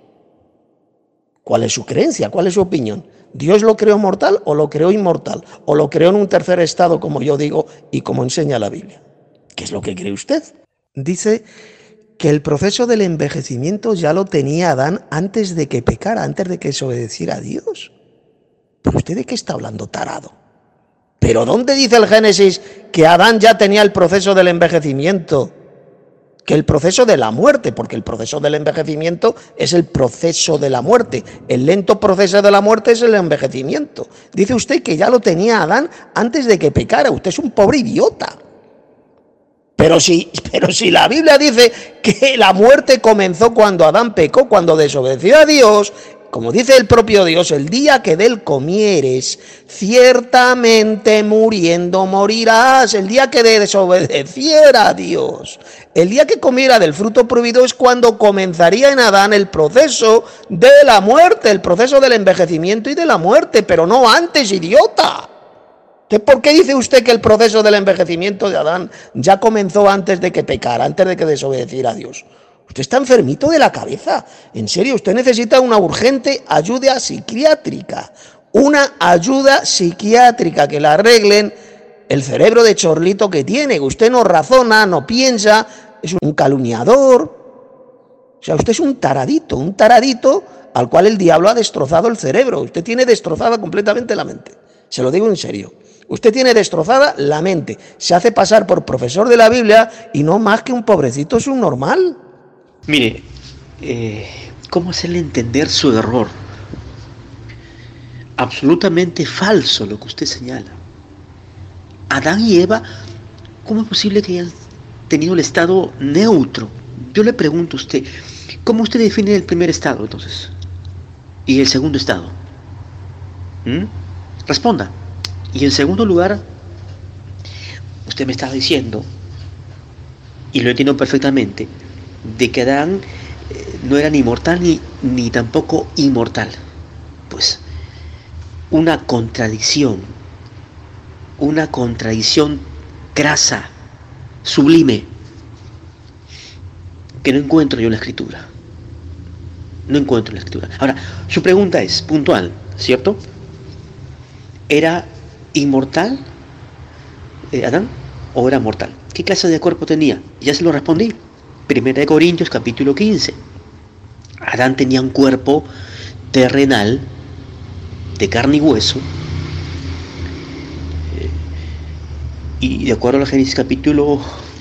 ¿Cuál es su creencia? ¿Cuál es su opinión? ¿Dios lo creó mortal o lo creó inmortal? ¿O lo creó en un tercer estado, como yo digo y como enseña la Biblia? ¿Qué es lo que cree usted? Dice que el proceso del envejecimiento ya lo tenía Adán antes de que pecara, antes de que desobedeciera a Dios. ¿Pero usted de qué está hablando, tarado? ¿Pero dónde dice el Génesis que Adán ya tenía el proceso del envejecimiento? Que el proceso de la muerte, porque el proceso del envejecimiento es el proceso de la muerte. El lento proceso de la muerte es el envejecimiento. Dice usted que ya lo tenía Adán antes de que pecara. Usted es un pobre idiota. Pero si la Biblia dice que la muerte comenzó cuando Adán pecó, cuando desobedeció a Dios, como dice el propio Dios, el día que de él comieres, ciertamente muriendo morirás. El día que desobedeciera a Dios, el día que comiera del fruto prohibido es cuando comenzaría en Adán el proceso de la muerte, el proceso del envejecimiento y de la muerte, pero no antes, idiota. ¿Por qué dice usted que el proceso del envejecimiento de Adán ya comenzó antes de que pecara, antes de que desobedeciera a Dios? Usted está enfermito de la cabeza. En serio, usted necesita una urgente ayuda psiquiátrica. Una ayuda psiquiátrica que le arreglen el cerebro de chorlito que tiene. Usted no razona, no piensa, es un calumniador. O sea, usted es un taradito al cual el diablo ha destrozado el cerebro. Usted tiene destrozada completamente la mente. Se lo digo en serio. Usted tiene destrozada la mente. Se hace pasar por profesor de la Biblia y no más que un pobrecito subnormal. Mire, ¿cómo hacerle entender su error? Absolutamente falso lo que usted señala. Adán y Eva, ¿cómo es posible que hayan tenido el estado neutro? Yo le pregunto a usted, ¿cómo usted define el primer estado entonces? ¿Y el segundo estado? Responda. Y en segundo lugar, usted me estaba diciendo, y lo entiendo perfectamente, de que Adán no era ni mortal ni tampoco inmortal. Pues una contradicción grasa, sublime, que no encuentro yo en la Escritura. Ahora, su pregunta es puntual, ¿cierto? ¿Era inmortal Adán o era mortal? ¿Qué clase de cuerpo tenía? Ya se lo respondí. 1 Corintios capítulo 15. Adán tenía un cuerpo terrenal de carne y hueso, y de acuerdo al Génesis capítulo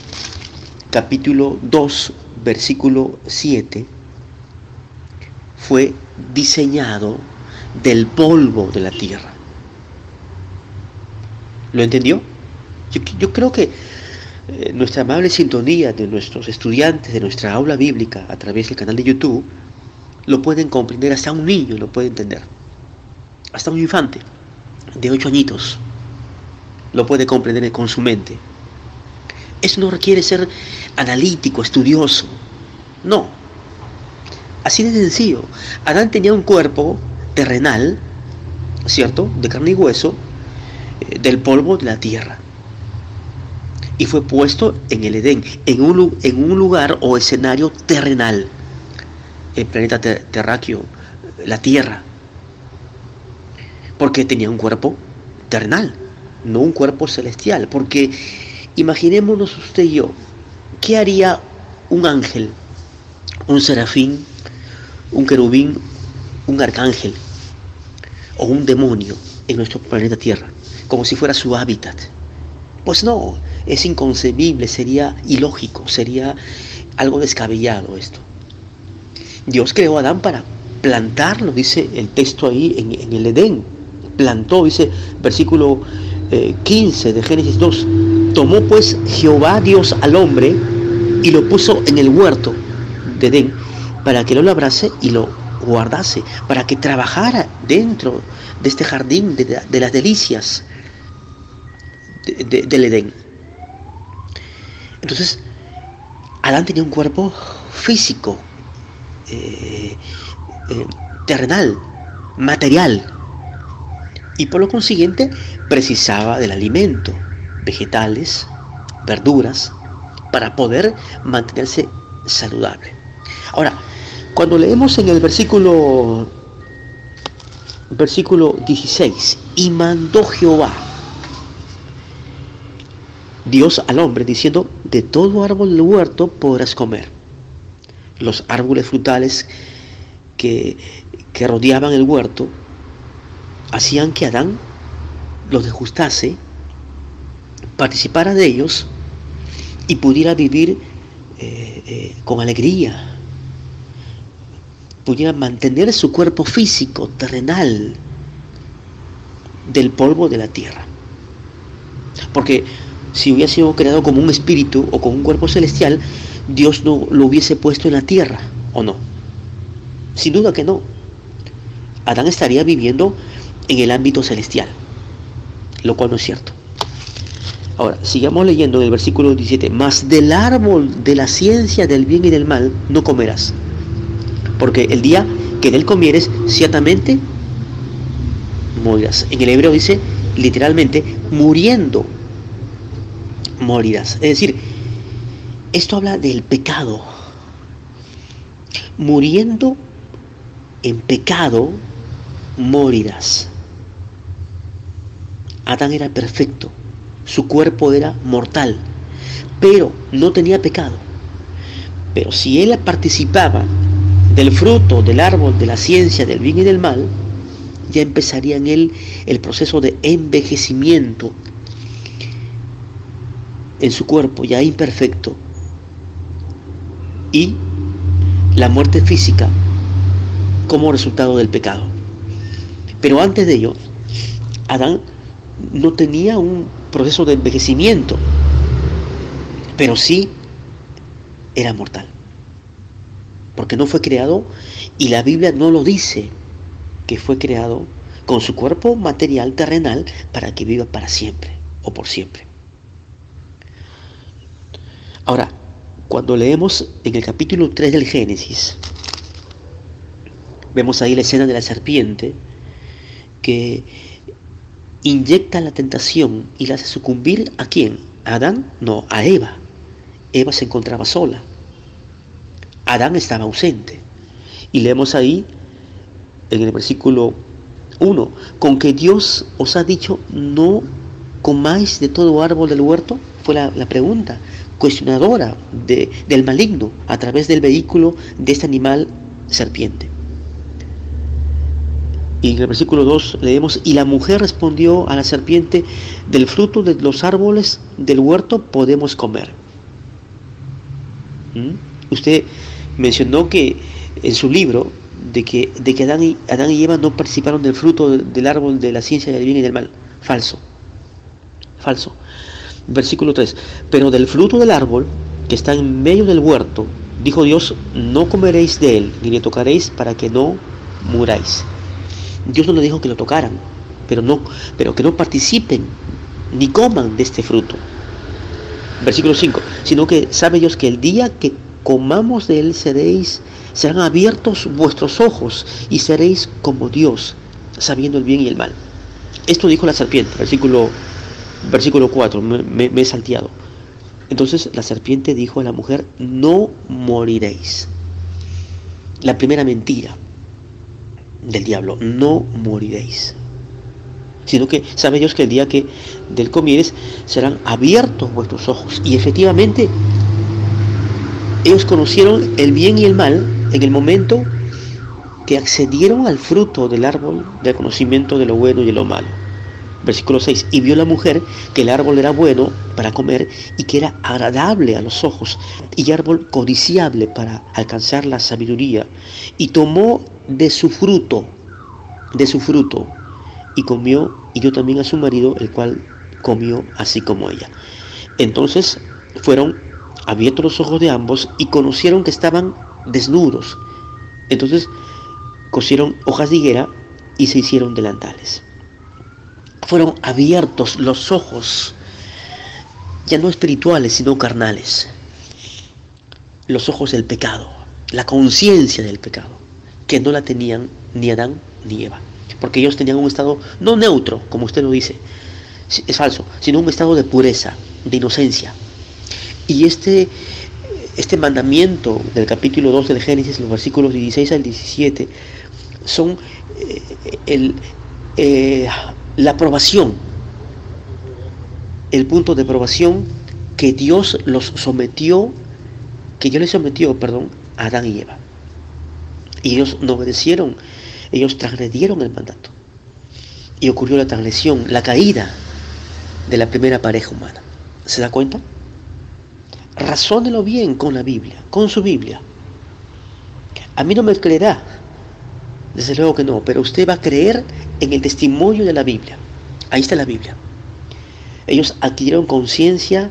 2 versículo 7, fue diseñado del polvo de la tierra. ¿Lo entendió? Yo creo que nuestra amable sintonía de nuestros estudiantes de nuestra aula bíblica a través del canal de YouTube lo pueden comprender, hasta un niño lo puede entender, hasta un infante de 8 añitos lo puede comprender con su mente. Eso no requiere ser analítico, estudioso, no, así de sencillo. Adán tenía un cuerpo terrenal, ¿cierto?, de carne y hueso, del polvo de la tierra, y fue puesto en el Edén, en un lugar o escenario terrenal, el planeta terráqueo, la tierra, porque tenía un cuerpo terrenal, no un cuerpo celestial. Porque imaginémonos usted y yo, ¿qué haría un ángel, un serafín, un querubín, un arcángel o un demonio en nuestro planeta Tierra, como si fuera su hábitat? Pues no, es inconcebible, sería ilógico, sería algo descabellado esto. Dios creó a Adán para plantarlo, dice el texto ahí en el Edén. Plantó, dice versículo 15 de Génesis 2. Tomó pues Jehová Dios al hombre y lo puso en el huerto de Edén para que lo labrase y lo guardase, para que trabajara dentro de este jardín de las delicias del Edén. Entonces, Adán tenía un cuerpo físico, terrenal, material, y por lo consiguiente precisaba del alimento, vegetales, verduras, para poder mantenerse saludable. Ahora, cuando leemos en el versículo 16, y mandó Jehová Dios al hombre diciendo: de todo árbol del huerto podrás comer. Los árboles frutales que rodeaban el huerto hacían que Adán los degustase, participara de ellos y pudiera vivir con alegría, pudiera mantener su cuerpo físico terrenal del polvo de la tierra. Porque si hubiera sido creado como un espíritu o con un cuerpo celestial, Dios no lo hubiese puesto en la tierra, ¿o no? Sin duda que no. Adán estaría viviendo en el ámbito celestial, lo cual no es cierto. Ahora, sigamos leyendo en el versículo 17. Mas del árbol de la ciencia del bien y del mal no comerás, porque el día que de él comieres, ciertamente morirás. En el hebreo dice literalmente: muriendo morirás. Es decir, esto habla del pecado. Muriendo en pecado morirás. Adán era perfecto, su cuerpo era mortal, pero no tenía pecado. Pero si él participaba del fruto del árbol de la ciencia del bien y del mal, ya empezaría en él el proceso de envejecimiento en su cuerpo ya imperfecto, y la muerte física como resultado del pecado. Pero antes de ello, Adán no tenía un proceso de envejecimiento, pero sí era mortal, porque no fue creado, y la Biblia no lo dice, que fue creado con su cuerpo material terrenal para que viva para siempre o por siempre. Ahora, cuando leemos en el capítulo 3 del Génesis, vemos ahí la escena de la serpiente que inyecta la tentación y la hace sucumbir. ¿A quién? ¿A Adán? No, a Eva. Eva se encontraba sola. Adán estaba ausente. Y leemos ahí en el versículo 1: con que Dios os ha dicho no comáis de todo árbol del huerto. Fue la pregunta cuestionadora del maligno a través del vehículo de este animal serpiente. Y en el versículo 2 leemos: y la mujer respondió a la serpiente: del fruto de los árboles del huerto podemos comer. Usted mencionó que en su libro de que Adán y Eva no participaron del fruto del árbol de la ciencia del bien y del mal. Falso. falso. Versículo 3. Pero del fruto del árbol que está en medio del huerto, dijo Dios, no comeréis de él, ni le tocaréis para que no muráis. Dios no le dijo que lo tocaran, pero que no participen ni coman de este fruto. Versículo 5. Sino que sabe Dios que el día que comamos de él serán abiertos vuestros ojos y seréis como Dios, sabiendo el bien y el mal. Esto dijo la serpiente, versículo 4, me he salteado. Entonces la serpiente dijo a la mujer, no moriréis. La primera mentira del diablo, no moriréis. Sino que sabe Dios que el día que del comieres serán abiertos vuestros ojos. Y efectivamente, ellos conocieron el bien y el mal en el momento que accedieron al fruto del árbol del conocimiento de lo bueno y de lo malo. Versículo 6. Y vio la mujer que el árbol era bueno para comer y que era agradable a los ojos y árbol codiciable para alcanzar la sabiduría. Y tomó de su fruto y comió, y dio también a su marido, el cual comió así como ella. Entonces fueron abiertos los ojos de ambos y conocieron que estaban desnudos. Entonces cosieron hojas de higuera y se hicieron delantales. Fueron abiertos los ojos, ya no espirituales, sino carnales. Los ojos del pecado, la conciencia del pecado, que no la tenían ni Adán ni Eva. Porque ellos tenían un estado no neutro, como usted lo dice, es falso, sino un estado de pureza, de inocencia. Y este mandamiento del capítulo 2 del Génesis, los versículos 16 al 17, son la aprobación, el punto de aprobación que Dios les sometió, a Adán y Eva. Y ellos no obedecieron, ellos transgredieron el mandato. Y ocurrió la transgresión, la caída de la primera pareja humana. ¿Se da cuenta? Razónelo bien con la Biblia, con su Biblia. A mí no me creerá, desde luego que no, pero usted va a creer en el testimonio de la Biblia. Ahí está la Biblia. Ellos adquirieron conciencia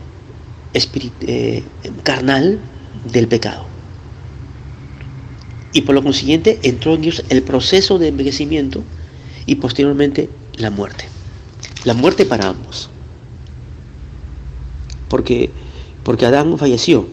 carnal del pecado. Y por lo consiguiente entró en ellos el proceso de envejecimiento y posteriormente la muerte. La muerte para ambos. Porque Adán falleció.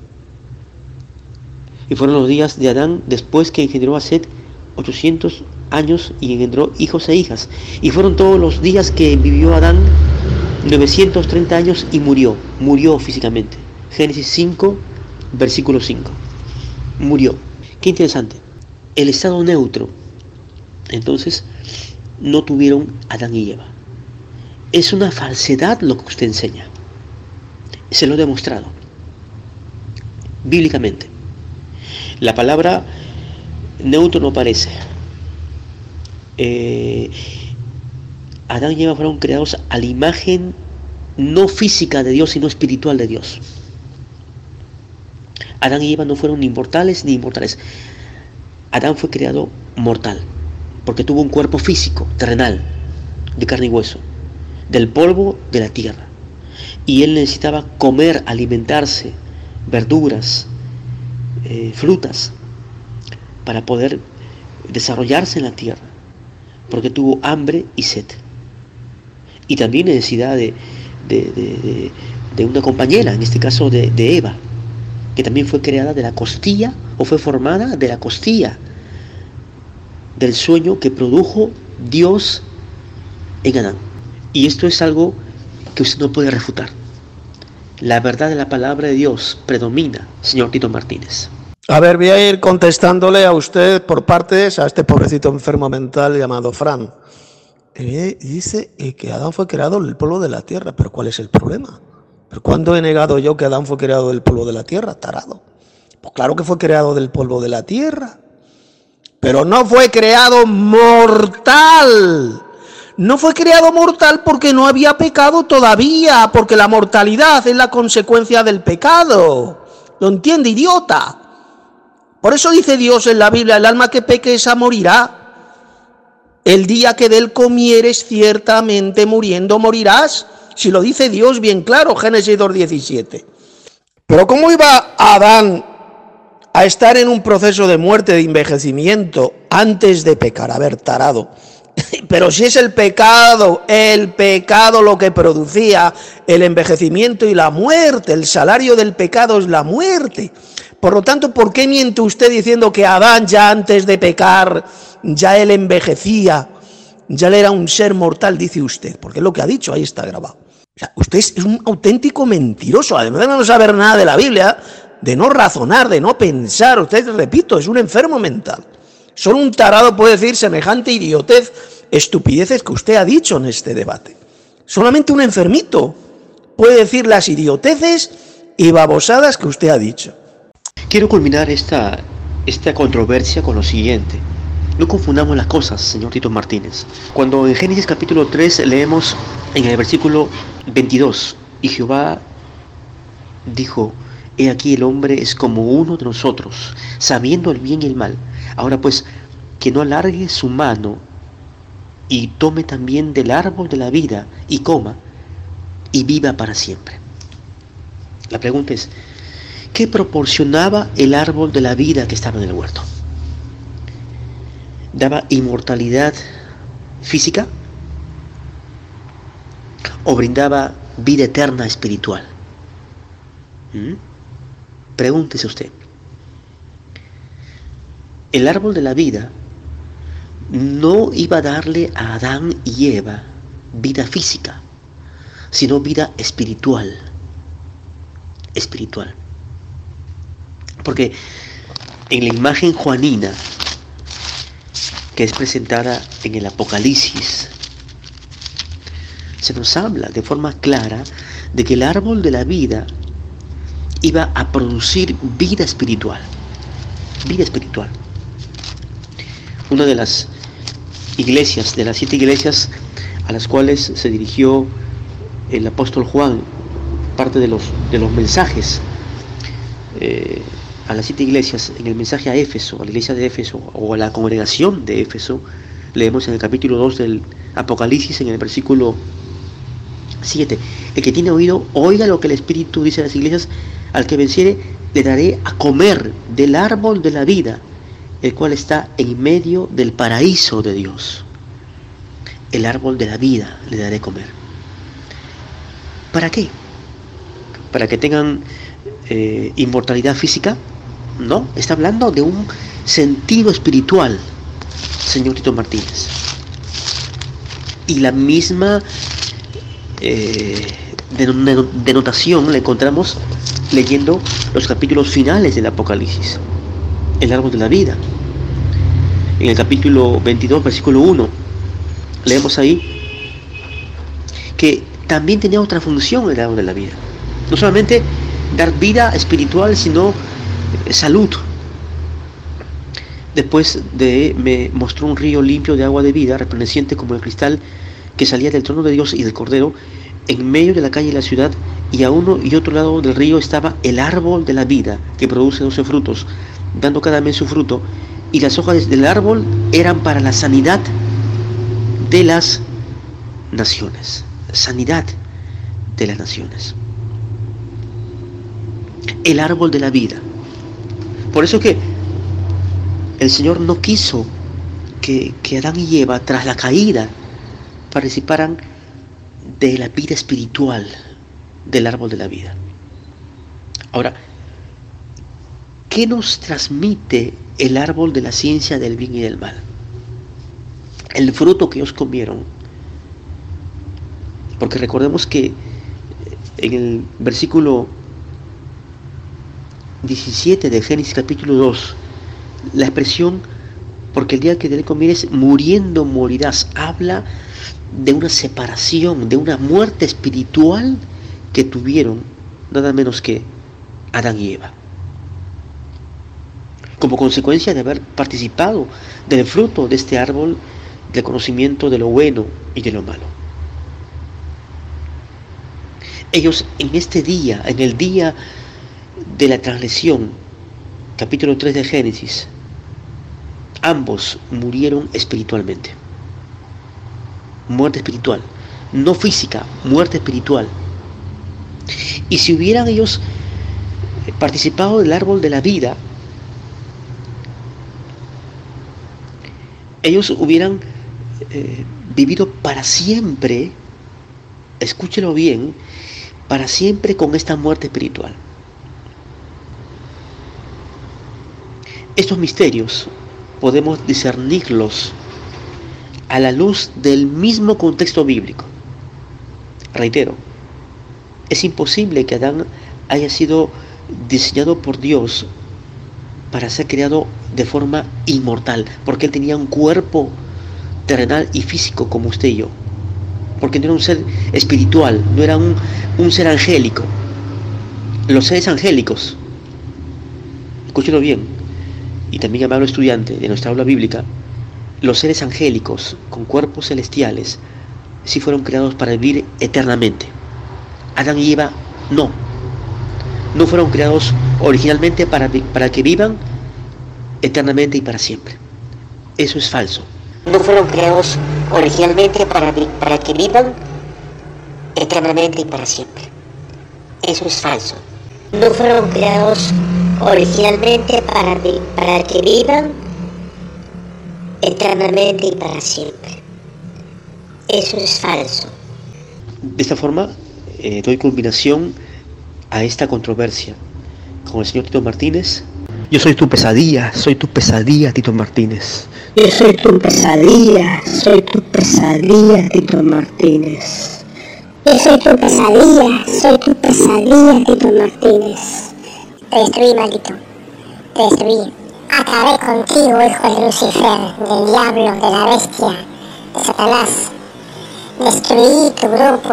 Y fueron los días de Adán después que engendró a Set 800 años y engendró hijos e hijas. Y fueron todos los días que vivió Adán 930 años y murió físicamente. Génesis 5, versículo 5. Murió. Qué interesante. El estado neutro. Entonces, no tuvieron Adán y Eva. Es una falsedad lo que usted enseña. Se lo he demostrado. Bíblicamente. La palabra neutro no aparece. Adán y Eva fueron creados a la imagen no física de Dios, sino espiritual de Dios. Adán y Eva no fueron ni mortales ni inmortales. Adán fue creado mortal, porque tuvo un cuerpo físico, terrenal, de carne y hueso, del polvo de la tierra. Y él necesitaba comer, alimentarse, verduras, frutas, para poder desarrollarse en la tierra, porque tuvo hambre y sed. Y también necesidad de una compañera, en este caso de Eva, que también fue creada de la costilla, o fue formada de la costilla del sueño que produjo Dios en Adán. Y esto es algo que usted no puede refutar. La verdad de la palabra de Dios predomina, señor Tito Martínez. A ver, voy a ir contestándole a usted por partes a este pobrecito enfermo mental llamado Fran. Dice que Adán fue creado del polvo de la tierra, pero ¿cuál es el problema? ¿Pero cuándo he negado yo que Adán fue creado del polvo de la tierra, tarado? Pues claro que fue creado del polvo de la tierra, pero no fue creado mortal. No fue creado mortal porque no había pecado todavía, porque la mortalidad es la consecuencia del pecado. ¿Lo entiende, idiota? Por eso dice Dios en la Biblia, el alma que peque esa morirá. El día que de él comieres, ciertamente muriendo morirás. Si lo dice Dios bien claro, Génesis 2:17. Pero ¿cómo iba Adán a estar en un proceso de muerte, de envejecimiento, antes de pecar? A ver, tarado. Pero si es el pecado lo que producía el envejecimiento y la muerte, el salario del pecado es la muerte. Por lo tanto, ¿por qué miente usted diciendo que Adán ya antes de pecar, ya él envejecía, ya él era un ser mortal, dice usted? Porque es lo que ha dicho, ahí está grabado. O sea, usted es un auténtico mentiroso, además de no saber nada de la Biblia, de no razonar, de no pensar. Usted, repito, es un enfermo mental. Solo un tarado puede decir semejante idiotez, estupideces que usted ha dicho en este debate. Solamente un enfermito puede decir las idioteces y babosadas que usted ha dicho. Quiero culminar esta controversia con lo siguiente. No confundamos las cosas, señor Tito Martínez. Cuando en Génesis capítulo 3 leemos en el versículo 22, y Jehová dijo: he aquí el hombre es como uno de nosotros, sabiendo el bien y el mal. Ahora pues, que no alargue su mano y tome también del árbol de la vida y coma y viva para siempre. La pregunta es, ¿qué proporcionaba el árbol de la vida que estaba en el huerto? ¿Daba inmortalidad física o brindaba vida eterna espiritual? Pregúntese usted. El árbol de la vida no iba a darle a Adán y Eva vida física, sino vida espiritual. Espiritual. Porque en la imagen juanina que es presentada en el Apocalipsis, se nos habla de forma clara de que el árbol de la vida iba a producir vida espiritual. Vida espiritual. Una de las iglesias, de las 7 iglesias a las cuales se dirigió el apóstol Juan, parte de los mensajes a las 7 iglesias, en el mensaje a Éfeso, a la iglesia de Éfeso o a la congregación de Éfeso, leemos en el capítulo 2 del Apocalipsis, en el versículo 7: el que tiene oído, oiga lo que el Espíritu dice a las iglesias: al que venciere, le daré a comer del árbol de la vida, el cual está en medio del paraíso de Dios. El árbol de la vida le daré a comer. ¿Para qué? ¿Para que tengan inmortalidad física? No, está hablando de un sentido espiritual, señor Tito Martínez. Y la misma denotación la encontramos leyendo los capítulos finales del Apocalipsis. El árbol de la vida. En el capítulo 22, versículo 1, leemos ahí que también tenía otra función el árbol de la vida. No solamente dar vida espiritual, sino salud. Después me mostró un río limpio de agua de vida, resplandeciente como el cristal, que salía del trono de Dios y del Cordero, en medio de la calle de la ciudad, y a uno y otro lado del río estaba el árbol de la vida, que produce 12 frutos, dando cada mes su fruto, y las hojas del árbol eran para la sanidad de las naciones. Sanidad de las naciones. El árbol de la vida. Por eso que el Señor no quiso que Adán y Eva, tras la caída, participaran de la vida espiritual del árbol de la vida. Ahora, ¿qué nos transmite el árbol de la ciencia del bien y del mal? El fruto que ellos comieron. Porque recordemos que en el versículo 17 de Génesis capítulo 2, la expresión porque el día que de él comieres, muriendo morirás, habla de una separación, de una muerte espiritual que tuvieron nada menos que Adán y Eva, como consecuencia de haber participado del fruto de este árbol del conocimiento de lo bueno y de lo malo. Ellos en este día, en el día de la transgresión, capítulo 3 de Génesis, ambos murieron espiritualmente. Muerte espiritual. no física, muerte espiritual. Y si hubieran ellos participado del árbol de la vida, ellos hubieran vivido para siempre, escúchelo bien, para siempre con esta muerte espiritual. Estos misterios podemos discernirlos a la luz del mismo contexto bíblico. Reitero, es imposible que Adán haya sido diseñado por Dios para ser creado de forma inmortal, porque él tenía un cuerpo terrenal y físico como usted y yo, porque no era un ser espiritual, no era un ser angélico. Los seres angélicos, escúchelo bien, y también amable estudiante de nuestra aula bíblica, los seres angélicos con cuerpos celestiales sí fueron creados para vivir eternamente. Adán y Eva no fueron creados originalmente para que vivan eternamente y para siempre. Eso es falso. No fueron creados originalmente para que vivan eternamente y para siempre. Eso es falso. No fueron creados originalmente para que vivan eternamente y para siempre. Eso es falso. De esta forma doy culminación a esta controversia con el señor Tito Martínez. Yo soy tu pesadilla, Tito Martínez. Yo soy tu pesadilla, Tito Martínez. Yo soy tu pesadilla, Tito Martínez. Te destruí, maldito. Te destruí. Acabé contigo, hijo de Lucifer, del diablo, de la bestia, de Satanás. Destruí tu grupo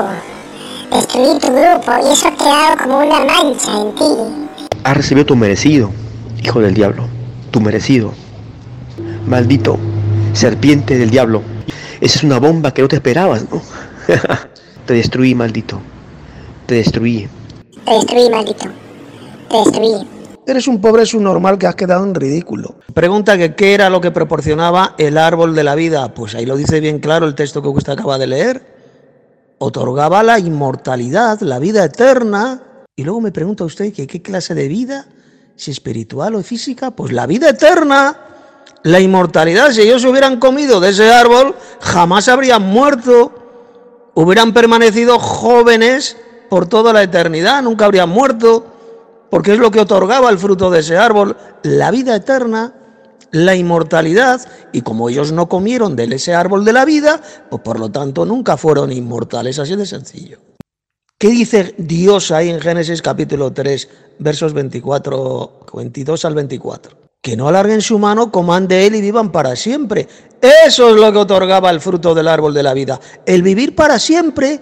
y eso ha quedado como una mancha en ti. Has recibido tu merecido, hijo del diablo, tu merecido. Maldito, serpiente del diablo. Esa es una bomba que no te esperabas, ¿no? Te destruí, maldito. Te destruí. Te destruí, maldito. Te destruí. Eres un pobre subnormal que has quedado en ridículo. Pregunta que qué era lo que proporcionaba el árbol de la vida. Pues ahí lo dice bien claro el texto que usted acaba de leer. Otorgaba la inmortalidad, la vida eterna. Y luego me pregunta usted que qué clase de vida, si espiritual o física. Pues la vida eterna, la inmortalidad. Si ellos hubieran comido de ese árbol, jamás habrían muerto. Hubieran permanecido jóvenes por toda la eternidad, nunca habrían muerto. Porque es lo que otorgaba el fruto de ese árbol, la vida eterna, la inmortalidad, y como ellos no comieron de ese árbol de la vida, pues por lo tanto nunca fueron inmortales, así de sencillo. ¿Qué dice Dios ahí en Génesis capítulo 3, versos 22 al 24? Que no alarguen su mano, coman de él y vivan para siempre. Eso es lo que otorgaba el fruto del árbol de la vida. El vivir para siempre,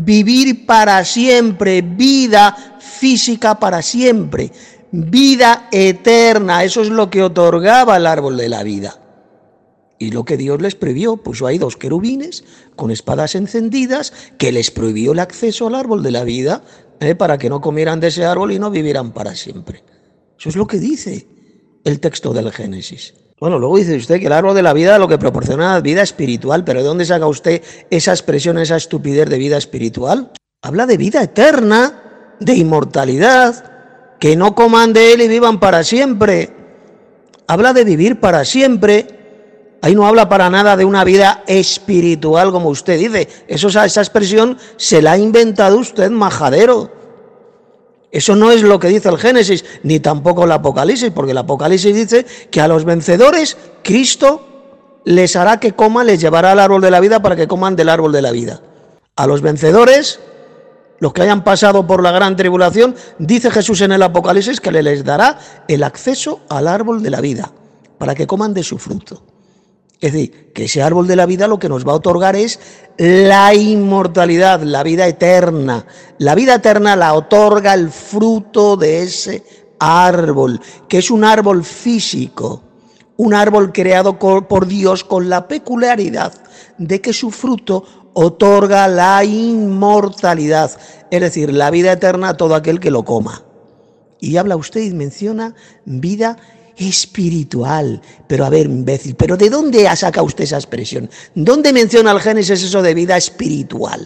vida física para siempre, vida eterna. Eso es lo que otorgaba el árbol de la vida. Y lo que Dios les prohibió, puso ahí 2 querubines con espadas encendidas que les prohibió el acceso al árbol de la vida, para que no comieran de ese árbol y no vivieran para siempre. Eso es lo que dice el texto del Génesis. Bueno, luego dice usted que el árbol de la vida lo que proporciona vida espiritual, pero ¿de dónde saca usted esa expresión, esa estupidez de vida espiritual? Habla de vida eterna, de inmortalidad, que no coman de él y vivan para siempre. Habla de vivir para siempre. Ahí no habla para nada de una vida espiritual, como usted dice. Esa expresión se la ha inventado usted, majadero. Eso no es lo que dice el Génesis, ni tampoco el Apocalipsis, porque el Apocalipsis dice que a los vencedores Cristo les hará que coman, les llevará al árbol de la vida para que coman del árbol de la vida. A los vencedores, los que hayan pasado por la gran tribulación, dice Jesús en el Apocalipsis que les dará el acceso al árbol de la vida, para que coman de su fruto. Es decir, que ese árbol de la vida lo que nos va a otorgar es la inmortalidad, la vida eterna. La vida eterna la otorga el fruto de ese árbol, que es un árbol físico, un árbol creado por Dios con la peculiaridad de que su fruto otorga la inmortalidad, es decir, la vida eterna a todo aquel que lo coma. Y habla usted y menciona vida espiritual. Pero a ver, imbécil, ¿pero de dónde ha sacado usted esa expresión? ¿Dónde menciona el Génesis eso de vida espiritual?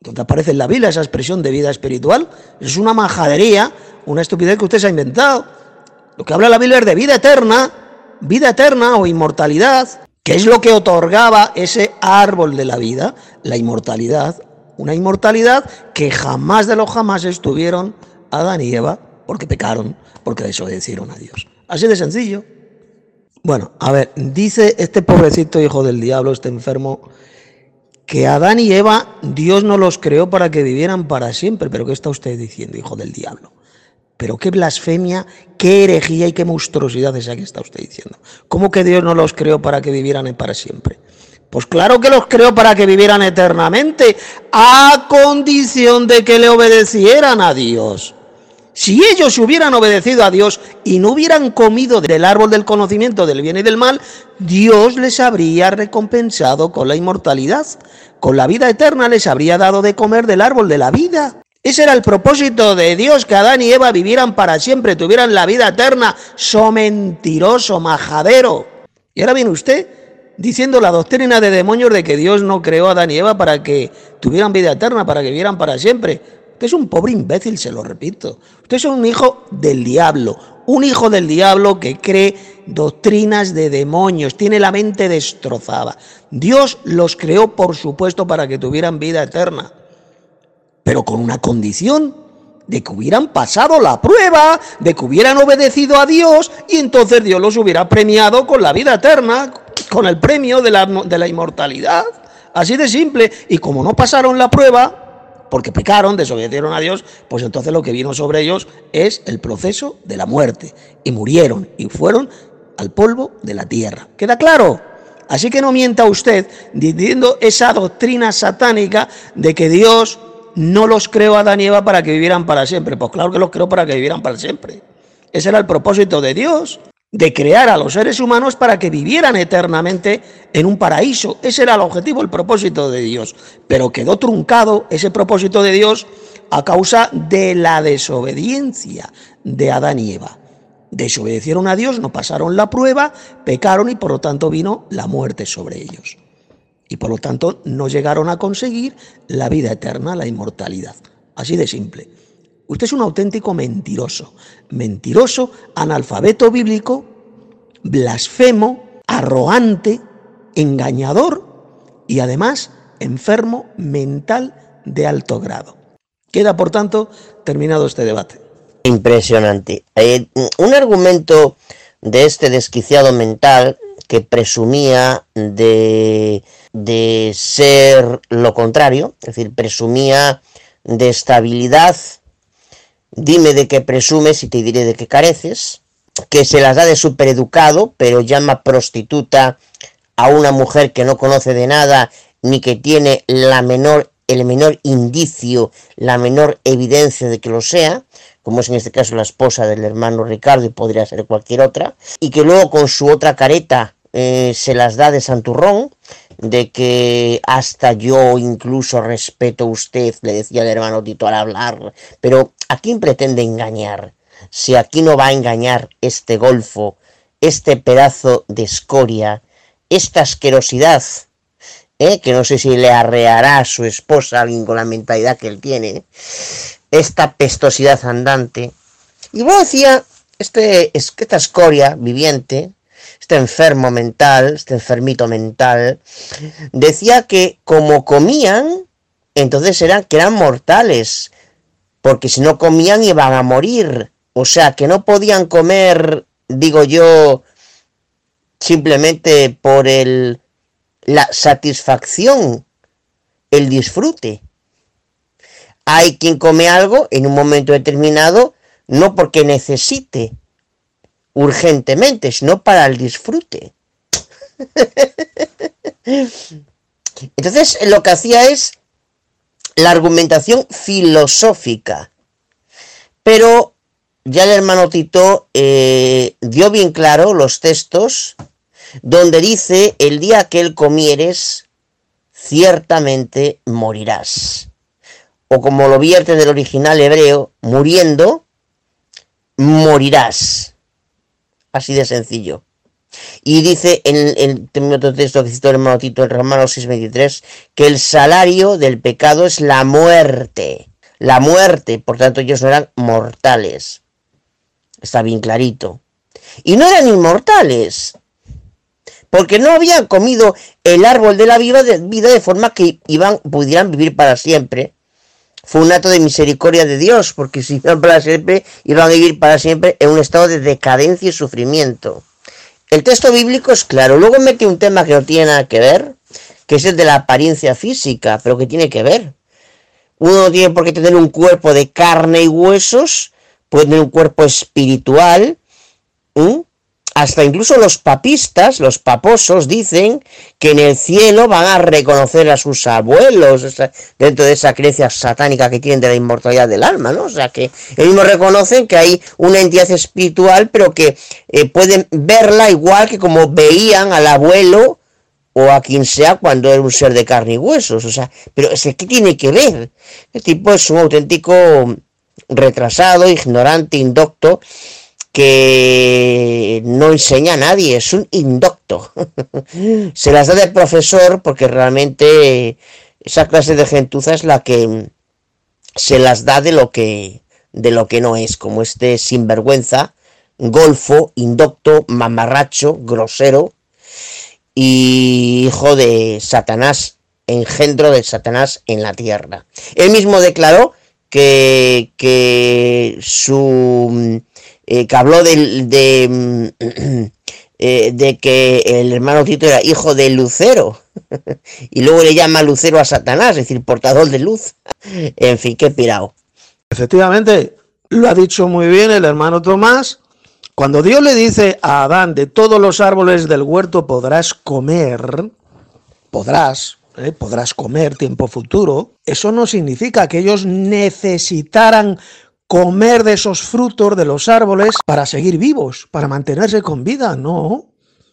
¿Dónde aparece en la Biblia esa expresión de vida espiritual? Es una majadería, una estupidez que usted se ha inventado. Lo que habla la Biblia es de vida eterna o inmortalidad, que es lo que otorgaba ese árbol de la vida, la inmortalidad. Una inmortalidad que jamás de los jamás estuvieron Adán y Eva porque pecaron, porque desobedecieron a Dios. Así de sencillo. Bueno, a ver, dice este pobrecito hijo del diablo, este enfermo, que Adán y Eva, Dios no los creó para que vivieran para siempre. ¿Pero qué está usted diciendo, hijo del diablo? Pero qué blasfemia, qué herejía y qué monstruosidad es esa que está usted diciendo. ¿Cómo que Dios no los creó para que vivieran para siempre? Pues claro que los creó para que vivieran eternamente, a condición de que le obedecieran a Dios. Si ellos hubieran obedecido a Dios y no hubieran comido del árbol del conocimiento del bien y del mal, Dios les habría recompensado con la inmortalidad. Con la vida eterna les habría dado de comer del árbol de la vida. Ese era el propósito de Dios, que Adán y Eva vivieran para siempre, tuvieran la vida eterna. So mentiroso, majadero. Y ahora viene usted diciendo la doctrina de demonios de que Dios no creó a Adán y Eva para que tuvieran vida eterna, para que vivieran para siempre. Usted es un pobre imbécil, se lo repito. Usted es un hijo del diablo que cree doctrinas de demonios, tiene la mente destrozada. Dios los creó, por supuesto, para que tuvieran vida eterna, pero con una condición, de que hubieran pasado la prueba, de que hubieran obedecido a Dios, y entonces Dios los hubiera premiado con la vida eterna, con el premio de la inmortalidad. Así de simple. Y como no pasaron la prueba, porque pecaron, desobedecieron a Dios, pues entonces lo que vino sobre ellos es el proceso de la muerte. Y murieron y fueron al polvo de la tierra. ¿Queda claro? Así que no mienta usted diciendo esa doctrina satánica de que Dios no los creó a Adán y Eva para que vivieran para siempre. Pues claro que los creó para que vivieran para siempre. Ese era el propósito de Dios, de crear a los seres humanos para que vivieran eternamente en un paraíso. Ese era el objetivo, el propósito de Dios. Pero quedó truncado ese propósito de Dios a causa de la desobediencia de Adán y Eva. Desobedecieron a Dios, no pasaron la prueba, pecaron y por lo tanto vino la muerte sobre ellos. Y por lo tanto no llegaron a conseguir la vida eterna, la inmortalidad. Así de simple. Usted es un auténtico mentiroso, analfabeto bíblico, blasfemo, arrogante, engañador y además enfermo mental de alto grado. Queda, por tanto, terminado este debate. Impresionante. Un argumento de este desquiciado mental que presumía de ser lo contrario, es decir, presumía de estabilidad. Dime de qué presumes y te diré de qué careces, que se las da de supereducado, pero llama prostituta a una mujer que no conoce de nada, ni que tiene el menor indicio, la menor evidencia de que lo sea, como es en este caso la esposa del hermano Ricardo y podría ser cualquier otra, y que luego con su otra careta se las da de santurrón, de que hasta yo incluso respeto a usted, le decía el hermano Tito al hablar, pero ¿a quién pretende engañar? Si aquí no va a engañar este golfo, este pedazo de escoria, esta asquerosidad, que no sé si le arreará a su esposa, alguien con la mentalidad que él tiene, esta pestosidad andante. Y luego decía, esta escoria viviente, este enfermo mental, este enfermito mental, decía que como comían, entonces eran mortales, porque si no comían iban a morir, o sea que no podían comer, digo yo, simplemente por la satisfacción, el disfrute. Hay quien come algo en un momento determinado, no porque necesite urgentemente, sino para el disfrute. Entonces lo que hacía es la argumentación filosófica, pero ya el hermano Tito dio bien claro los textos donde dice: el día que él comieres, ciertamente morirás. O como lo vierte del original hebreo, muriendo, morirás. Así de sencillo. Y dice en otro texto que citó el hermano Tito, en Romanos 6:23, que el salario del pecado es la muerte. La muerte, por tanto ellos no eran mortales. Está bien clarito. Y no eran inmortales, porque no habían comido el árbol de la vida de forma que pudieran vivir para siempre. Fue un acto de misericordia de Dios, porque si iban para siempre, iban a vivir para siempre en un estado de decadencia y sufrimiento. El texto bíblico es claro. Luego mete un tema que no tiene nada que ver, que es el de la apariencia física, pero que tiene que ver. Uno no tiene por qué tener un cuerpo de carne y huesos, puede tener un cuerpo espiritual. Hasta incluso los papistas, los paposos, dicen que en el cielo van a reconocer a sus abuelos, dentro de esa creencia satánica que tienen de la inmortalidad del alma, ¿no? O sea, que ellos no reconocen que hay una entidad espiritual, pero que pueden verla igual que como veían al abuelo o a quien sea cuando era un ser de carne y huesos. O sea, pero ¿qué tiene que ver? El tipo es un auténtico retrasado, ignorante, indocto, que no enseña a nadie, es un indocto. Se las da de profesor porque realmente esa clase de gentuza es la que se las da de lo que no es, como este sinvergüenza, golfo, indocto, mamarracho, grosero y hijo de Satanás, engendro de Satanás en la tierra. Él mismo declaró que habló de que el hermano Tito era hijo de Lucero, y luego le llama Lucero a Satanás, es decir, portador de luz. En fin, qué pirao. Efectivamente, lo ha dicho muy bien el hermano Tomás. Cuando Dios le dice a Adán, de todos los árboles del huerto podrás comer, podrás comer, tiempo futuro, eso no significa que ellos necesitaran comer de esos frutos de los árboles para seguir vivos, para mantenerse con vida, no.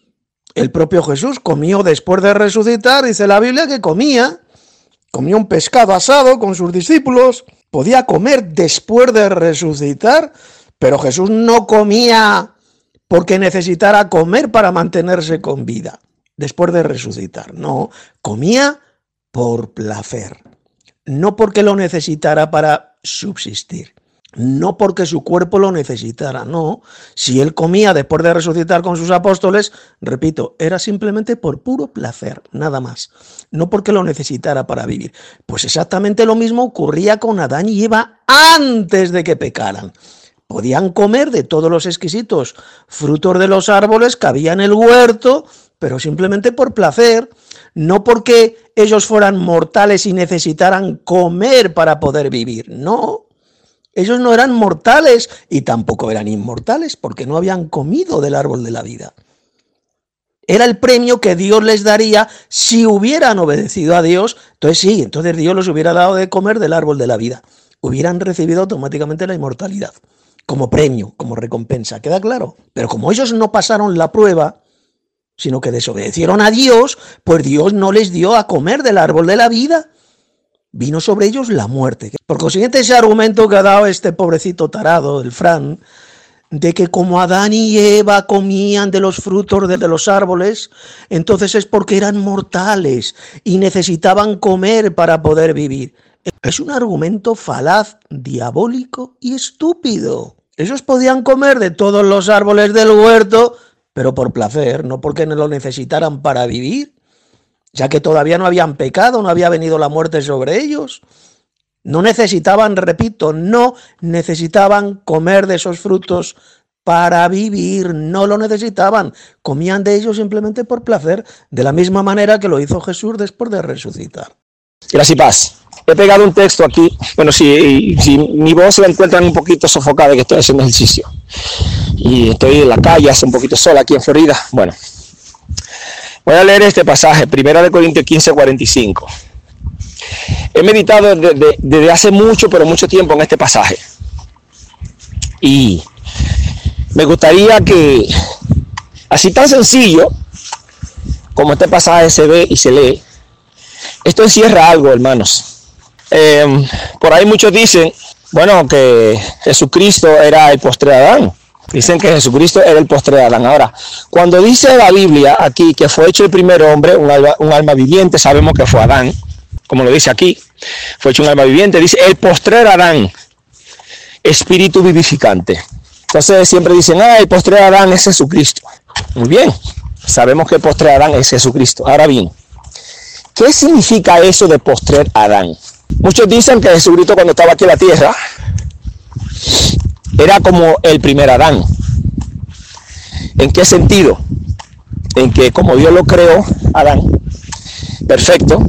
El propio Jesús comió después de resucitar, dice la Biblia que comía un pescado asado con sus discípulos, podía comer después de resucitar, pero Jesús no comía porque necesitara comer para mantenerse con vida, después de resucitar, no, comía por placer, no porque lo necesitara para subsistir. No porque su cuerpo lo necesitara, no. Si él comía después de resucitar con sus apóstoles, repito, era simplemente por puro placer, nada más. No porque lo necesitara para vivir. Pues exactamente lo mismo ocurría con Adán y Eva antes de que pecaran. Podían comer de todos los exquisitos frutos de los árboles que había en el huerto, pero simplemente por placer, no porque ellos fueran mortales y necesitaran comer para poder vivir, no. Ellos no eran mortales y tampoco eran inmortales porque no habían comido del árbol de la vida. Era el premio que Dios les daría si hubieran obedecido a Dios. Entonces sí, entonces Dios les hubiera dado de comer del árbol de la vida. Hubieran recibido automáticamente la inmortalidad como premio, como recompensa. ¿Queda claro? Pero como ellos no pasaron la prueba, sino que desobedecieron a Dios, pues Dios no les dio a comer del árbol de la vida. Vino sobre ellos la muerte. Por consiguiente, ese argumento que ha dado este pobrecito tarado, el Fran, de que como Adán y Eva comían de los frutos de los árboles, entonces es porque eran mortales y necesitaban comer para poder vivir. Es un argumento falaz, diabólico y estúpido. Ellos podían comer de todos los árboles del huerto, pero por placer, no porque no lo necesitaran para vivir. Ya que todavía no habían pecado, no había venido la muerte sobre ellos. No necesitaban, repito, no necesitaban comer de esos frutos para vivir, no lo necesitaban. Comían de ellos simplemente por placer, de la misma manera que lo hizo Jesús después de resucitar. Gracias y paz. He pegado un texto aquí, bueno, si mi voz se la encuentran un poquito sofocada, que estoy haciendo ejercicio. Y estoy en la calle, hace un poquito sola aquí en Florida. Bueno. Voy a leer este pasaje, 1 Corintios 15:45. He meditado desde hace mucho, pero mucho tiempo en este pasaje. Y me gustaría que, así tan sencillo como este pasaje se ve y se lee, esto encierra algo, hermanos. Por ahí muchos dicen, bueno, que Jesucristo era el postrer Adán. Dicen que Jesucristo era el postrer Adán. Ahora, cuando dice la Biblia aquí que fue hecho el primer hombre, un alma viviente, sabemos que fue Adán, como lo dice aquí, fue hecho un alma viviente, dice el postrer Adán, espíritu vivificante. Entonces siempre dicen, el postrer Adán es Jesucristo. Muy bien, sabemos que el postrer Adán es Jesucristo. Ahora bien, ¿qué significa eso de postrer Adán? Muchos dicen que Jesucristo cuando estaba aquí en la tierra era como el primer Adán. ¿En qué sentido? En que como Dios lo creó, Adán, perfecto,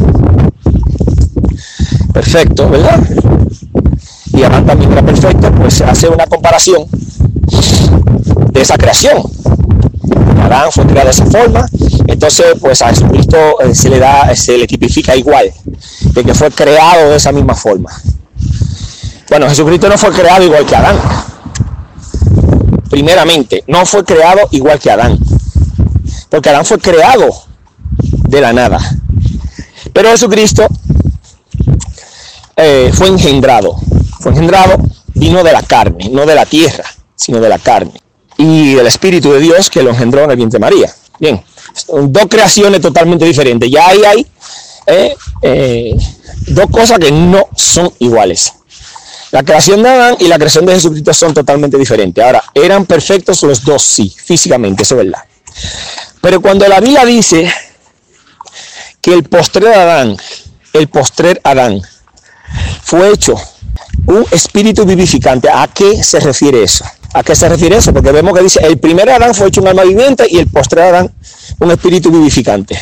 ¿verdad? Y Adán también era perfecto, pues se hace una comparación de esa creación. Adán fue creado de esa forma, entonces pues a Jesucristo se le tipifica igual, de que fue creado de esa misma forma. Bueno, Jesucristo no fue creado igual que Adán. Primeramente, no fue creado igual que Adán, porque Adán fue creado de la nada. Pero Jesucristo fue engendrado, vino de la carne, no de la tierra, sino de la carne. Y del Espíritu de Dios que lo engendró en el vientre de María. Bien, dos creaciones totalmente diferentes. Ya ahí hay dos cosas que no son iguales. La creación de Adán y la creación de Jesucristo son totalmente diferentes. Ahora, ¿eran perfectos los dos? Sí, físicamente, eso es verdad. Pero cuando la Biblia dice que el postrer Adán fue hecho un espíritu vivificante, ¿a qué se refiere eso? ¿A qué se refiere eso? Porque vemos que dice, el primer Adán fue hecho un alma viviente y el postrer Adán un espíritu vivificante.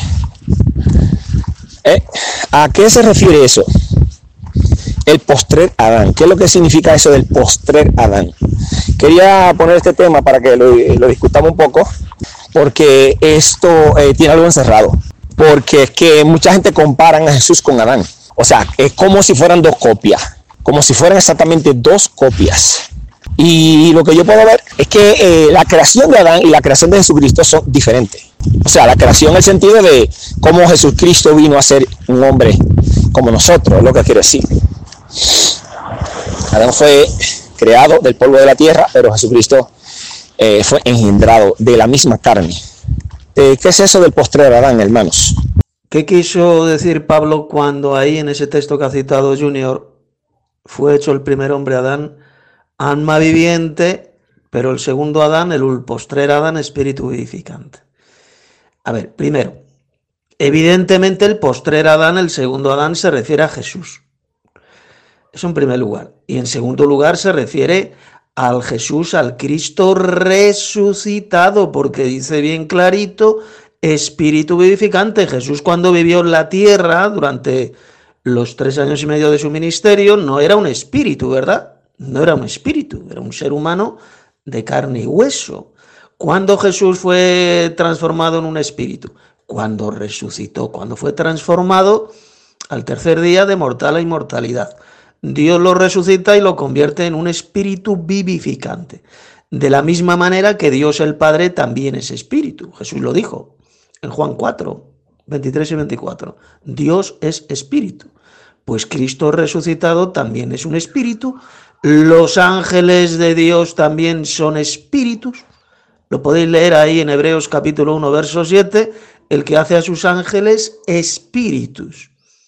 ¿A qué se refiere eso? El postrer Adán. ¿Qué es lo que significa eso del postrer Adán? Quería poner este tema para que lo discutamos un poco, porque esto tiene algo encerrado. Porque es que mucha gente compara a Jesús con Adán. O sea, es como si fueran dos copias, como si fueran exactamente dos copias. Y lo que yo puedo ver es que la creación de Adán y la creación de Jesucristo son diferentes. O sea, la creación en el sentido de cómo Jesucristo vino a ser un hombre como nosotros, es lo que quiere decir. Adán fue creado del polvo de la tierra, pero Jesucristo fue engendrado de la misma carne. ¿Qué es eso del postrer Adán, hermanos? ¿Qué quiso decir Pablo cuando ahí en ese texto que ha citado Junior fue hecho el primer hombre Adán, alma viviente, pero el segundo Adán, el postrer Adán, espíritu vivificante? A ver, primero, evidentemente el postrer Adán, el segundo Adán, se refiere a Jesús. Eso en primer lugar. Y en segundo lugar se refiere al Jesús, al Cristo resucitado, porque dice bien clarito, espíritu vivificante. Jesús cuando vivió en la tierra durante los 3 años y medio de su ministerio no era un espíritu, ¿verdad? No era un espíritu, era un ser humano de carne y hueso. ¿Cuándo Jesús fue transformado en un espíritu? Cuando resucitó, cuando fue transformado al tercer día de mortal a inmortalidad. Dios lo resucita y lo convierte en un espíritu vivificante. De la misma manera que Dios el Padre también es espíritu. Jesús lo dijo en Juan 4, 23 y 24. Dios es espíritu. Pues Cristo resucitado también es un espíritu. Los ángeles de Dios también son espíritus. Lo podéis leer ahí en Hebreos capítulo 1, verso 7. El que hace a sus ángeles espíritus.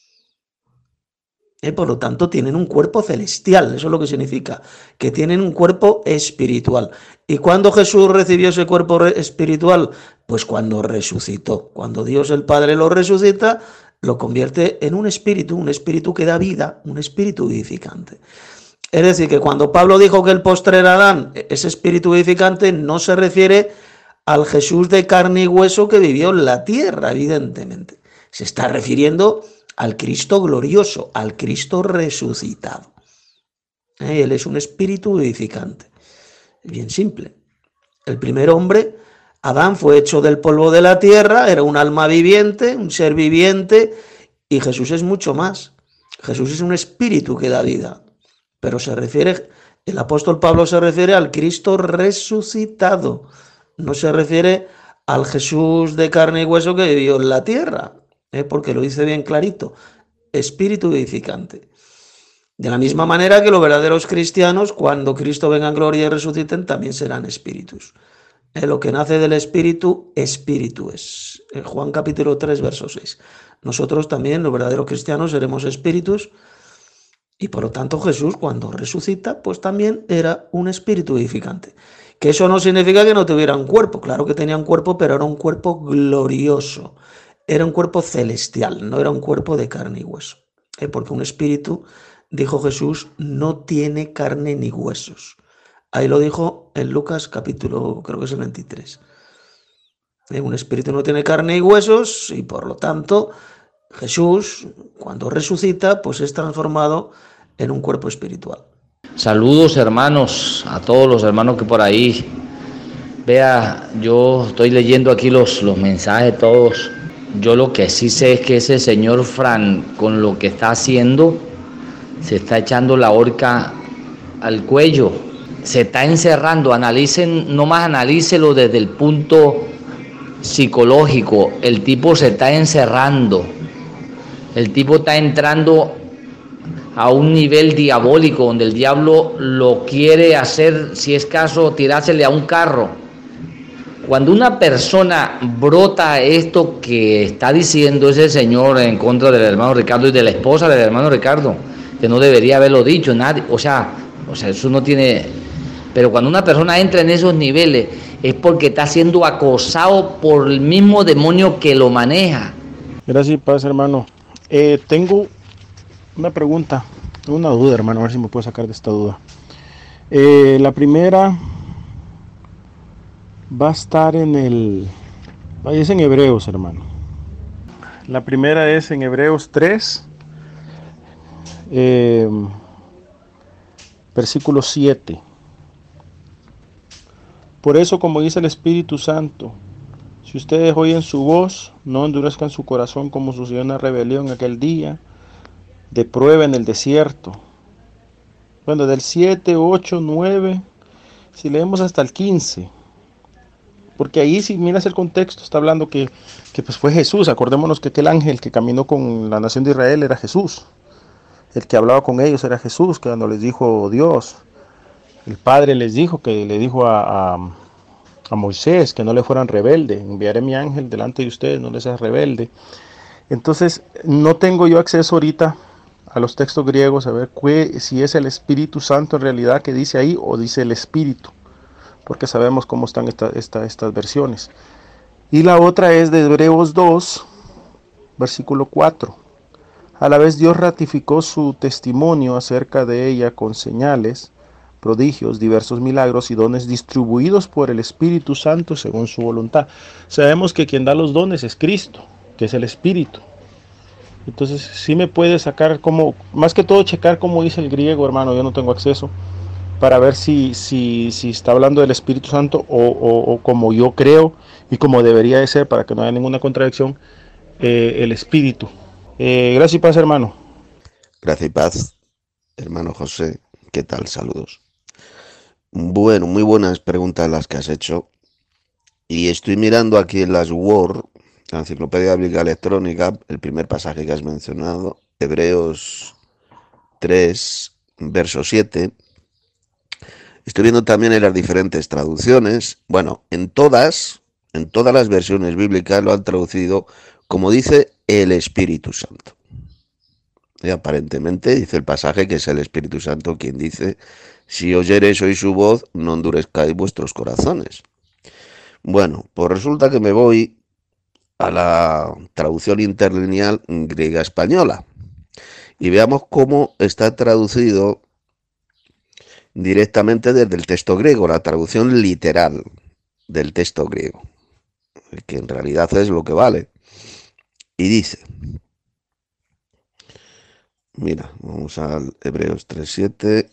Por lo tanto, tienen un cuerpo celestial, eso es lo que significa, que tienen un cuerpo espiritual. ¿Y cuándo Jesús recibió ese cuerpo espiritual? Pues cuando resucitó. Cuando Dios el Padre lo resucita, lo convierte en un espíritu que da vida, un espíritu vivificante. Es decir, que cuando Pablo dijo que el postrer Adán es espíritu vivificante, no se refiere al Jesús de carne y hueso que vivió en la tierra, evidentemente. Se está refiriendo al Cristo glorioso, al Cristo resucitado. Él es un espíritu vivificante. Bien simple. El primer hombre, Adán, fue hecho del polvo de la tierra, era un alma viviente, un ser viviente, y Jesús es mucho más. Jesús es un espíritu que da vida. Pero el apóstol Pablo se refiere al Cristo resucitado. No se refiere al Jesús de carne y hueso que vivió en la tierra. Porque lo dice bien clarito, espíritu vivificante. De la misma manera que los verdaderos cristianos, cuando Cristo venga en gloria y resuciten, también serán espíritus. Lo que nace del espíritu, espíritu es. En Juan capítulo 3, verso 6. Nosotros también, los verdaderos cristianos, seremos espíritus, y por lo tanto Jesús, cuando resucita, pues también era un espíritu vivificante. Que eso no significa que no tuviera un cuerpo. Claro que tenía un cuerpo, pero era un cuerpo glorioso. Era un cuerpo celestial, no era un cuerpo de carne y hueso. Porque un espíritu, dijo Jesús, no tiene carne ni huesos. Ahí lo dijo en Lucas capítulo, creo que es el 23. Un espíritu no tiene carne y huesos, y por lo tanto Jesús, cuando resucita, pues es transformado en un cuerpo espiritual. Saludos, hermanos, a todos los hermanos que por ahí. Vea, yo estoy leyendo aquí los mensajes todos. Yo lo que sí sé es que ese señor Fran, con lo que está haciendo, se está echando la horca al cuello. Se está encerrando. Analícelo desde el punto psicológico. El tipo se está encerrando. El tipo está entrando a un nivel diabólico donde el diablo lo quiere hacer, si es caso, tirársele a un carro. Cuando una persona brota esto que está diciendo ese señor en contra del hermano Ricardo y de la esposa del hermano Ricardo, que no debería haberlo dicho nadie, o sea, eso no tiene. Pero cuando una persona entra en esos niveles es porque está siendo acosado por el mismo demonio que lo maneja. Gracias y paz, hermano. Tengo una pregunta, una duda, hermano, a ver si me puedo sacar de esta duda. La primera va a estar es en Hebreos, hermano. La primera es en Hebreos 3, versículo 7. Por eso, como dice el Espíritu Santo, si ustedes oyen su voz, no endurezcan su corazón como sucedió en la rebelión aquel día de prueba en el desierto. Bueno, del 7, 8, 9, si leemos hasta el 15, porque ahí si miras el contexto está hablando que pues fue Jesús. Acordémonos que aquel ángel que caminó con la nación de Israel era Jesús. El que hablaba con ellos era Jesús, que cuando les dijo Dios, el Padre les dijo, que le dijo a Moisés que no le fueran rebelde. Enviaré mi ángel delante de ustedes, no les seas rebelde. Entonces no tengo yo acceso ahorita a los textos griegos a ver si es el Espíritu Santo en realidad que dice ahí o dice el Espíritu, porque sabemos cómo están estas versiones. Y la otra es de Hebreos 2, versículo 4. A la vez Dios ratificó su testimonio acerca de ella con señales, prodigios, diversos milagros y dones distribuidos por el Espíritu Santo según su voluntad. Sabemos que quien da los dones es Cristo, que es el Espíritu. Entonces sí me puede sacar como, más que todo checar cómo dice el griego, hermano, yo no tengo acceso, para ver si está hablando del Espíritu Santo o como yo creo y como debería de ser, para que no haya ninguna contradicción, el Espíritu. Gracias y paz, hermano. Gracias y paz, hermano José. ¿Qué tal? Saludos. Bueno, muy buenas preguntas las que has hecho. Y estoy mirando aquí en las Word, la Enciclopedia Bíblica Electrónica, el primer pasaje que has mencionado, Hebreos 3, verso 7. Estoy viendo también en las diferentes traducciones. Bueno, en todas las versiones bíblicas lo han traducido como dice el Espíritu Santo. Y aparentemente dice el pasaje que es el Espíritu Santo quien dice: si oyereis hoy su voz, no endurezcáis vuestros corazones. Bueno, pues resulta que me voy a la traducción interlineal griega-española y veamos cómo está traducido directamente desde el texto griego, la traducción literal del texto griego, que en realidad es lo que vale. Y dice, mira, vamos al Hebreos 3:7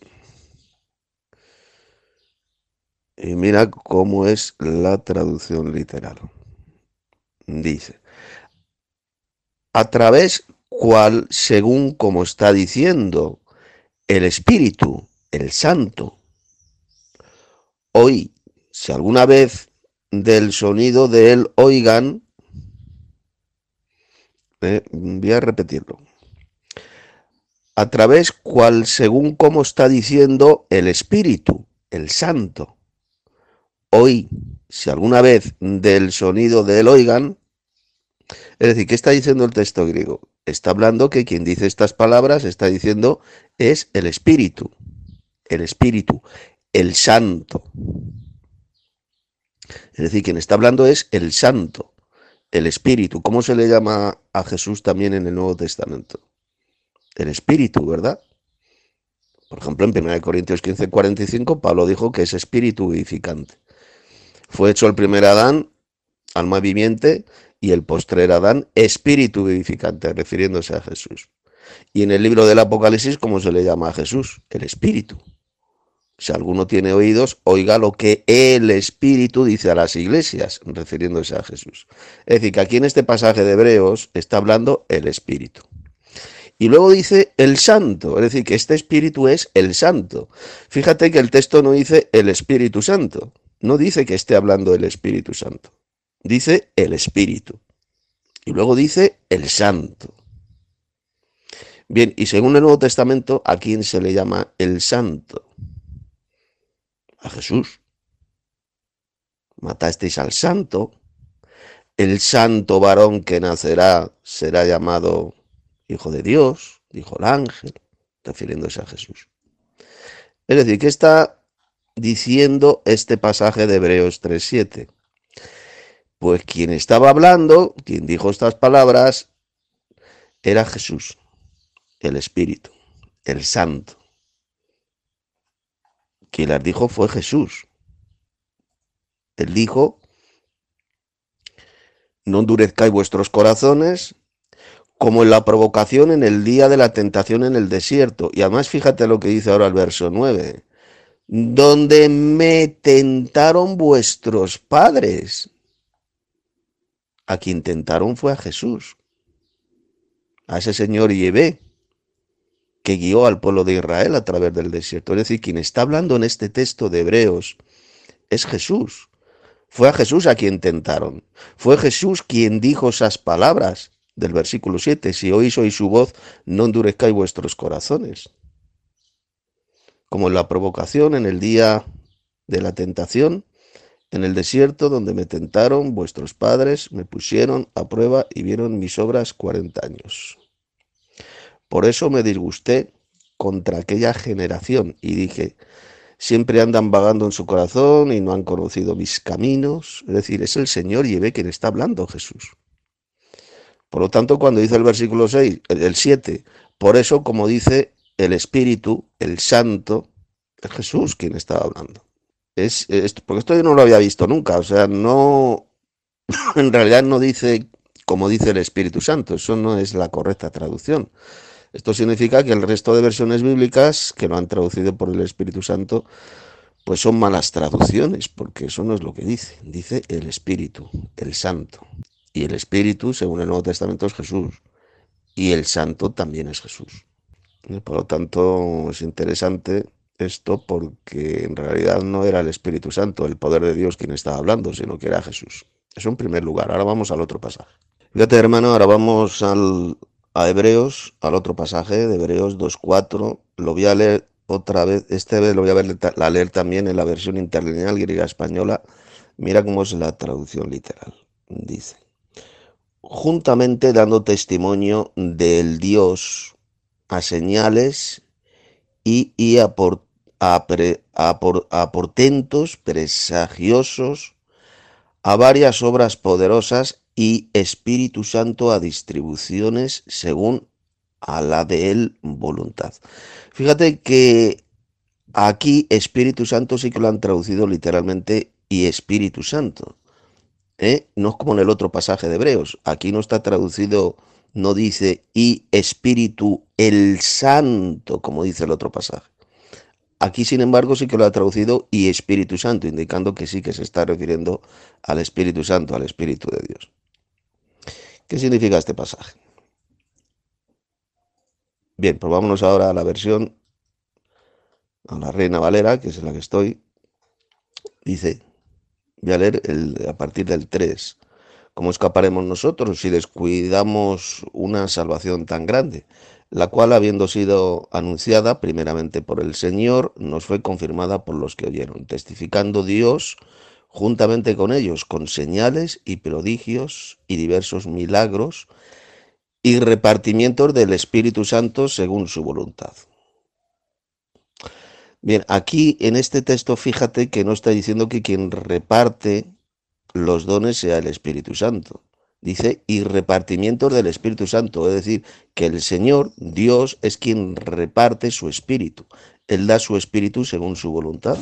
y mira cómo es la traducción literal. Dice, a través cual, según como está diciendo el Espíritu, el Santo, hoy, si alguna vez del sonido de él oigan, voy a repetirlo. a través cual según como está diciendo el Espíritu, el Santo. Hoy, si alguna vez del sonido de él oigan, es decir, ¿qué está diciendo el texto griego? Está hablando que quien dice estas palabras está diciendo es el Espíritu, el Santo. Es decir, quien está hablando es el Santo, el Espíritu. ¿Cómo se le llama a Jesús también en el Nuevo Testamento? El Espíritu, ¿verdad? Por ejemplo, en 1 Corintios 15:45, Pablo dijo que es espíritu vivificante. Fue hecho el primer Adán, alma viviente, y el postrer Adán, espíritu vivificante, refiriéndose a Jesús. Y en el libro del Apocalipsis, ¿cómo se le llama a Jesús? El Espíritu. Si alguno tiene oídos, oiga lo que el Espíritu dice a las iglesias, refiriéndose a Jesús. Es decir, que aquí en este pasaje de Hebreos está hablando el Espíritu. Y luego dice el Santo, es decir, que este Espíritu es el Santo. Fíjate que el texto no dice el Espíritu Santo, no dice que esté hablando el Espíritu Santo, dice el Espíritu. Y luego dice el Santo. Bien, y según el Nuevo Testamento, ¿a quién se le llama el Santo? A Jesús. Matasteis al Santo, el santo varón que nacerá será llamado Hijo de Dios, dijo el ángel, refiriéndose a Jesús. Es decir, ¿qué está diciendo este pasaje de Hebreos 3:7? Pues quien estaba hablando, quien dijo estas palabras, era Jesús, el Espíritu, el Santo. Quien las dijo fue Jesús. Él dijo: no endurezcáis vuestros corazones, como en la provocación en el día de la tentación en el desierto. Y además fíjate lo que dice ahora el verso 9. Donde me tentaron vuestros padres. A quien tentaron fue a Jesús. A ese señor Yahvé, que guió al pueblo de Israel a través del desierto. Es decir, quien está hablando en este texto de Hebreos es Jesús. Fue a Jesús a quien tentaron. Fue Jesús quien dijo esas palabras del versículo 7, si oís su voz, no endurezcáis vuestros corazones. Como en la provocación en el día de la tentación, en el desierto donde me tentaron vuestros padres, me pusieron a prueba y vieron mis obras 40 años. Por eso me disgusté contra aquella generación y dije, siempre andan vagando en su corazón y no han conocido mis caminos. Es decir, es el Señor Yahvé quien está hablando, Jesús. Por lo tanto, cuando dice el versículo 6, el 7, por eso, como dice el Espíritu, el Santo, es Jesús quien está hablando. Porque esto yo no lo había visto nunca, o sea, no, en realidad no dice como dice el Espíritu Santo, eso no es la correcta traducción. Esto significa que el resto de versiones bíblicas que lo han traducido por el Espíritu Santo, pues son malas traducciones, porque eso no es lo que dice. Dice el Espíritu, el Santo. Y el Espíritu, según el Nuevo Testamento, es Jesús. Y el Santo también es Jesús. Por lo tanto, es interesante esto porque en realidad no era el Espíritu Santo, el poder de Dios quien estaba hablando, sino que era Jesús. Eso en primer lugar. Ahora vamos al otro pasaje. Fíjate, hermano, ahora vamos a Hebreos, al otro pasaje de Hebreos 2:4. Lo voy a leer otra vez. Esta vez lo voy a leer también en la versión interlineal griega española. Mira cómo es la traducción literal. Dice: juntamente dando testimonio del Dios a señales y a portentos presagiosos, a varias obras poderosas y Espíritu Santo a distribuciones según a la de él voluntad. Fíjate que aquí Espíritu Santo sí que lo han traducido literalmente y Espíritu Santo. No es como en el otro pasaje de Hebreos. Aquí no está traducido, no dice y Espíritu el Santo, como dice el otro pasaje. Aquí, sin embargo, sí que lo ha traducido y Espíritu Santo, indicando que sí que se está refiriendo al Espíritu Santo, al Espíritu de Dios. ¿Qué significa este pasaje? Bien, pues vámonos ahora a la versión, a la Reina Valera, que es en la que estoy. Dice, voy a leer a partir del 3. ¿Cómo escaparemos nosotros si descuidamos una salvación tan grande, la cual, habiendo sido anunciada primeramente por el Señor, nos fue confirmada por los que oyeron, testificando Dios juntamente con ellos, con señales y prodigios y diversos milagros y repartimientos del Espíritu Santo según su voluntad? Bien, aquí en este texto fíjate que no está diciendo que quien reparte los dones sea el Espíritu Santo. Dice, y repartimientos del Espíritu Santo, es decir, que el Señor, Dios, es quien reparte su Espíritu. Él da su Espíritu según su voluntad.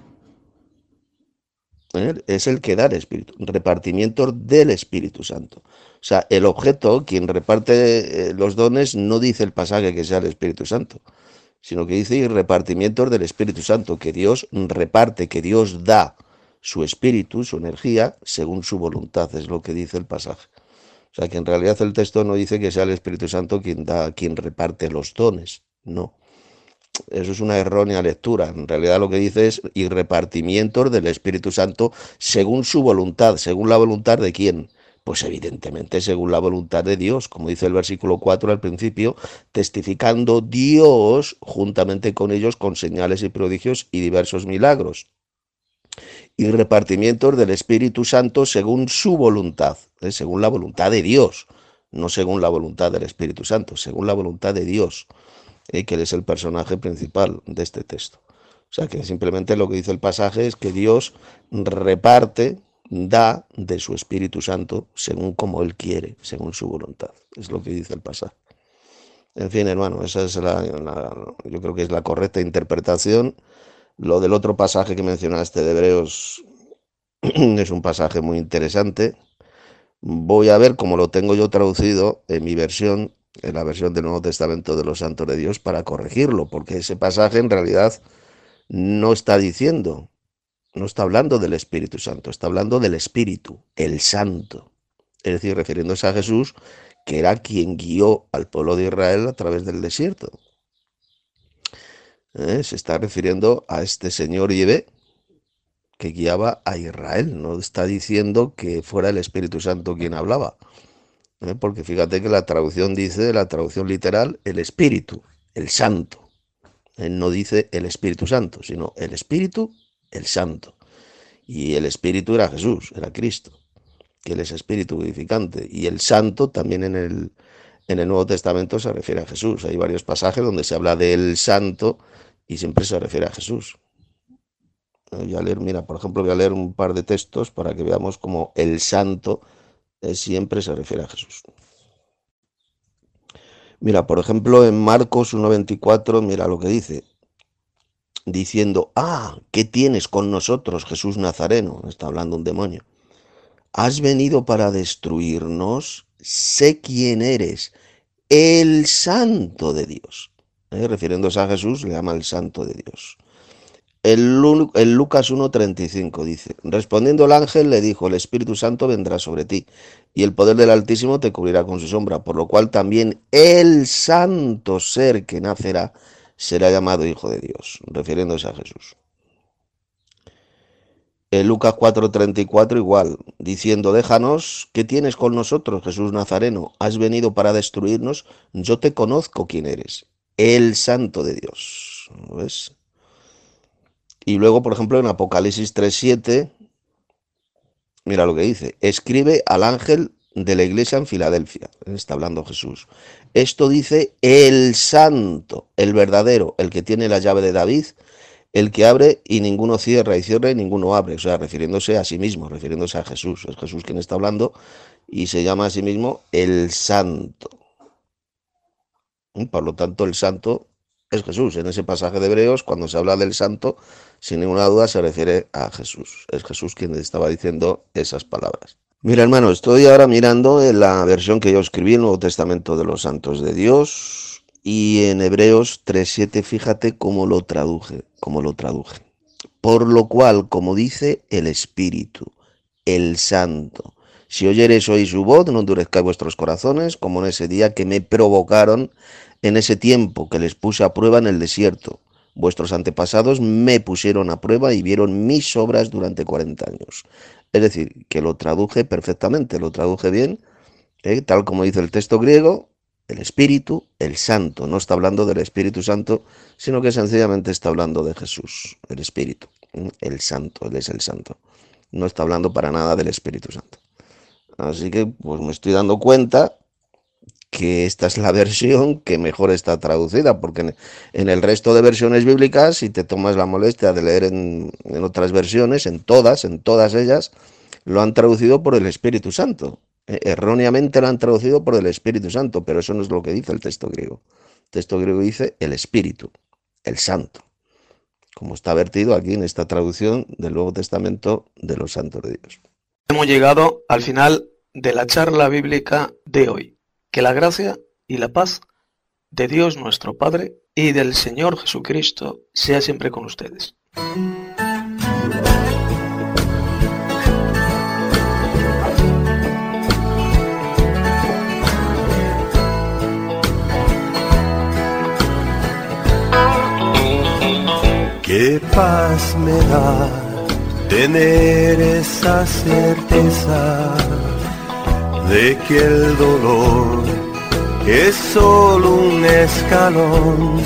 Es el que da el Espíritu, repartimientos del Espíritu Santo. O sea, el objeto, quien reparte los dones, no dice el pasaje que sea el Espíritu Santo, sino que dice repartimientos del Espíritu Santo, que Dios reparte, que Dios da su espíritu, su energía, según su voluntad, es lo que dice el pasaje. O sea, que en realidad el texto no dice que sea el Espíritu Santo quien reparte los dones, no. Eso es una errónea lectura. En realidad lo que dice es y repartimientos del Espíritu Santo según su voluntad. ¿Según la voluntad de quién? Pues evidentemente según la voluntad de Dios, como dice el versículo 4 al principio, testificando Dios juntamente con ellos con señales y prodigios y diversos milagros. Y repartimientos del Espíritu Santo según su voluntad, según la voluntad de Dios, no según la voluntad del Espíritu Santo, según la voluntad de Dios, que Él es el personaje principal de este texto. O sea que simplemente lo que dice el pasaje es que Dios reparte, da de su Espíritu Santo según como Él quiere, según su voluntad. Es lo que dice el pasaje. En fin, hermano, esa es yo creo que es la correcta interpretación. Lo del otro pasaje que mencionaste de Hebreos es un pasaje muy interesante. Voy a ver cómo lo tengo yo traducido en mi versión, en la versión del Nuevo Testamento de los Santos de Dios, para corregirlo, porque ese pasaje en realidad no está diciendo, no está hablando del Espíritu Santo, está hablando del Espíritu, el Santo. Es decir, refiriéndose a Jesús, que era quien guió al pueblo de Israel a través del desierto. Se está refiriendo a este señor Yahvé que guiaba a Israel, no está diciendo que fuera el Espíritu Santo quien hablaba, porque fíjate que la traducción dice, la traducción literal, el Espíritu, el Santo. No dice el Espíritu Santo, sino el Espíritu, el Santo. Y el Espíritu era Jesús, era Cristo, que Él es Espíritu vivificante. Y el Santo también en el Nuevo Testamento se refiere a Jesús. Hay varios pasajes donde se habla del Santo y siempre se refiere a Jesús. Voy a leer, mira, por ejemplo, voy a leer un par de textos para que veamos cómo el Santo siempre se refiere a Jesús. Mira, por ejemplo, en Marcos 1:24, mira lo que dice. Diciendo, ¿qué tienes con nosotros, Jesús Nazareno? Está hablando un demonio. ¿Has venido para destruirnos? Sé quién eres, el Santo de Dios. Refiriéndose a Jesús, le llama el Santo de Dios. En Lucas 1:35 dice, respondiendo el ángel le dijo, el Espíritu Santo vendrá sobre ti, y el poder del Altísimo te cubrirá con su sombra, por lo cual también el santo ser que nacerá será llamado Hijo de Dios, refiriéndose a Jesús. En Lucas 4:34 igual, diciendo, déjanos, ¿qué tienes con nosotros, Jesús Nazareno? ¿Has venido para destruirnos? Yo te conozco quién eres, el Santo de Dios. ¿Lo ves? Y luego, por ejemplo, en Apocalipsis 3:7, mira lo que dice, escribe al ángel de la iglesia en Filadelfia, está hablando Jesús. Esto dice el Santo, el verdadero, el que tiene la llave de David, el que abre y ninguno cierra, y cierra y ninguno abre, o sea, refiriéndose a sí mismo, refiriéndose a Jesús. Es Jesús quien está hablando y se llama a sí mismo el Santo. Por lo tanto, el Santo es Jesús. En ese pasaje de Hebreos, cuando se habla del Santo, sin ninguna duda se refiere a Jesús. Es Jesús quien estaba diciendo esas palabras. Mira, hermano, estoy ahora mirando en la versión que yo escribí, el Nuevo Testamento de los Santos de Dios, y en Hebreos 3:7, fíjate cómo lo traduje. Por lo cual, como dice el Espíritu, el Santo, si oyereis hoy su voz, no endurezcáis vuestros corazones, como en ese día que me provocaron, en ese tiempo que les puse a prueba en el desierto. Vuestros antepasados me pusieron a prueba y vieron mis obras durante 40 años. Es decir, que lo traduje perfectamente, lo traduje bien, tal como dice el texto griego, el Espíritu, el Santo. No está hablando del Espíritu Santo, sino que sencillamente está hablando de Jesús, el Espíritu, el Santo, Él es el Santo. No está hablando para nada del Espíritu Santo. Así que pues me estoy dando cuenta que esta es la versión que mejor está traducida, porque en el resto de versiones bíblicas, si te tomas la molestia de leer en otras versiones, en todas ellas, lo han traducido por el Espíritu Santo. Erróneamente lo han traducido por el Espíritu Santo, pero eso no es lo que dice el texto griego. El texto griego dice el Espíritu, el Santo, como está vertido aquí en esta traducción del Nuevo Testamento de los santos de Dios. Hemos llegado al final de la charla bíblica de hoy. Que la gracia y la paz de Dios nuestro Padre y del Señor Jesucristo sea siempre con ustedes. Qué paz me da tener esa certeza de que el dolor es solo un escalón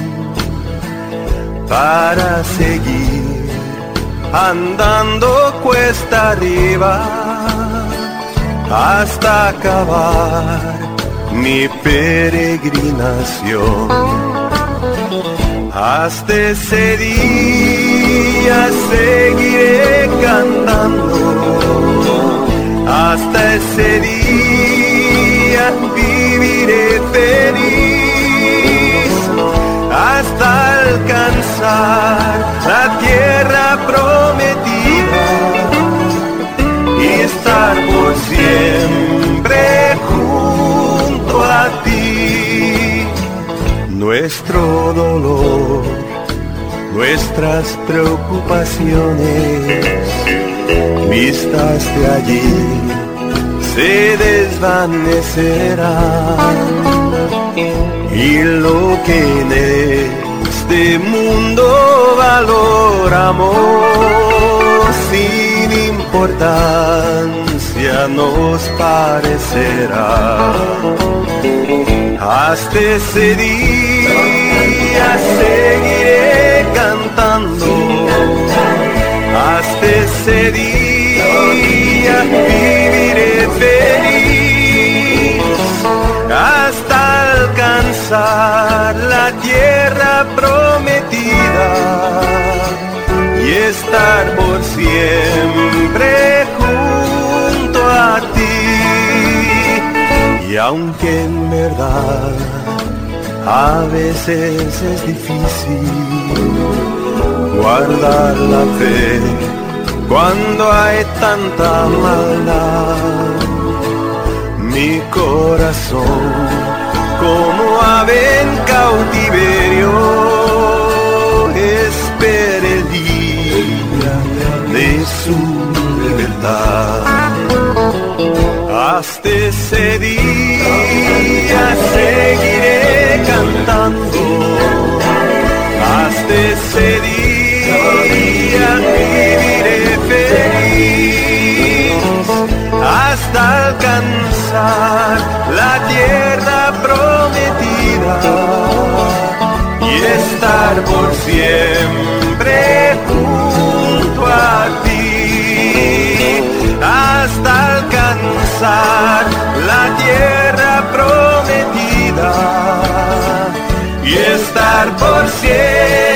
para seguir andando cuesta arriba hasta acabar mi peregrinación. Hasta ese día seguiré cantando, hasta ese día viviré feliz, hasta alcanzar la tierra prometida y estar por siempre junto a ti. Nuestro dolor, nuestras preocupaciones, vistas de allí, se desvanecerán, y lo que en este mundo valoramos sin importancia nos parecerá. Hasta ese día seguiré cantando, hasta ese día viviré feliz, hasta alcanzar la tierra prometida y estar por siempre junto a ti. Y aunque en verdad a veces es difícil guardar la fe cuando hay tanta maldad, mi corazón como ave en cautiverio espera el día de su libertad. Hasta ese día seguiré cantando, hasta ese día viviré feliz, hasta alcanzar la tierra prometida y estar por siempre junto a ti. Hasta alcanzar la tierra prometida y estar por siempre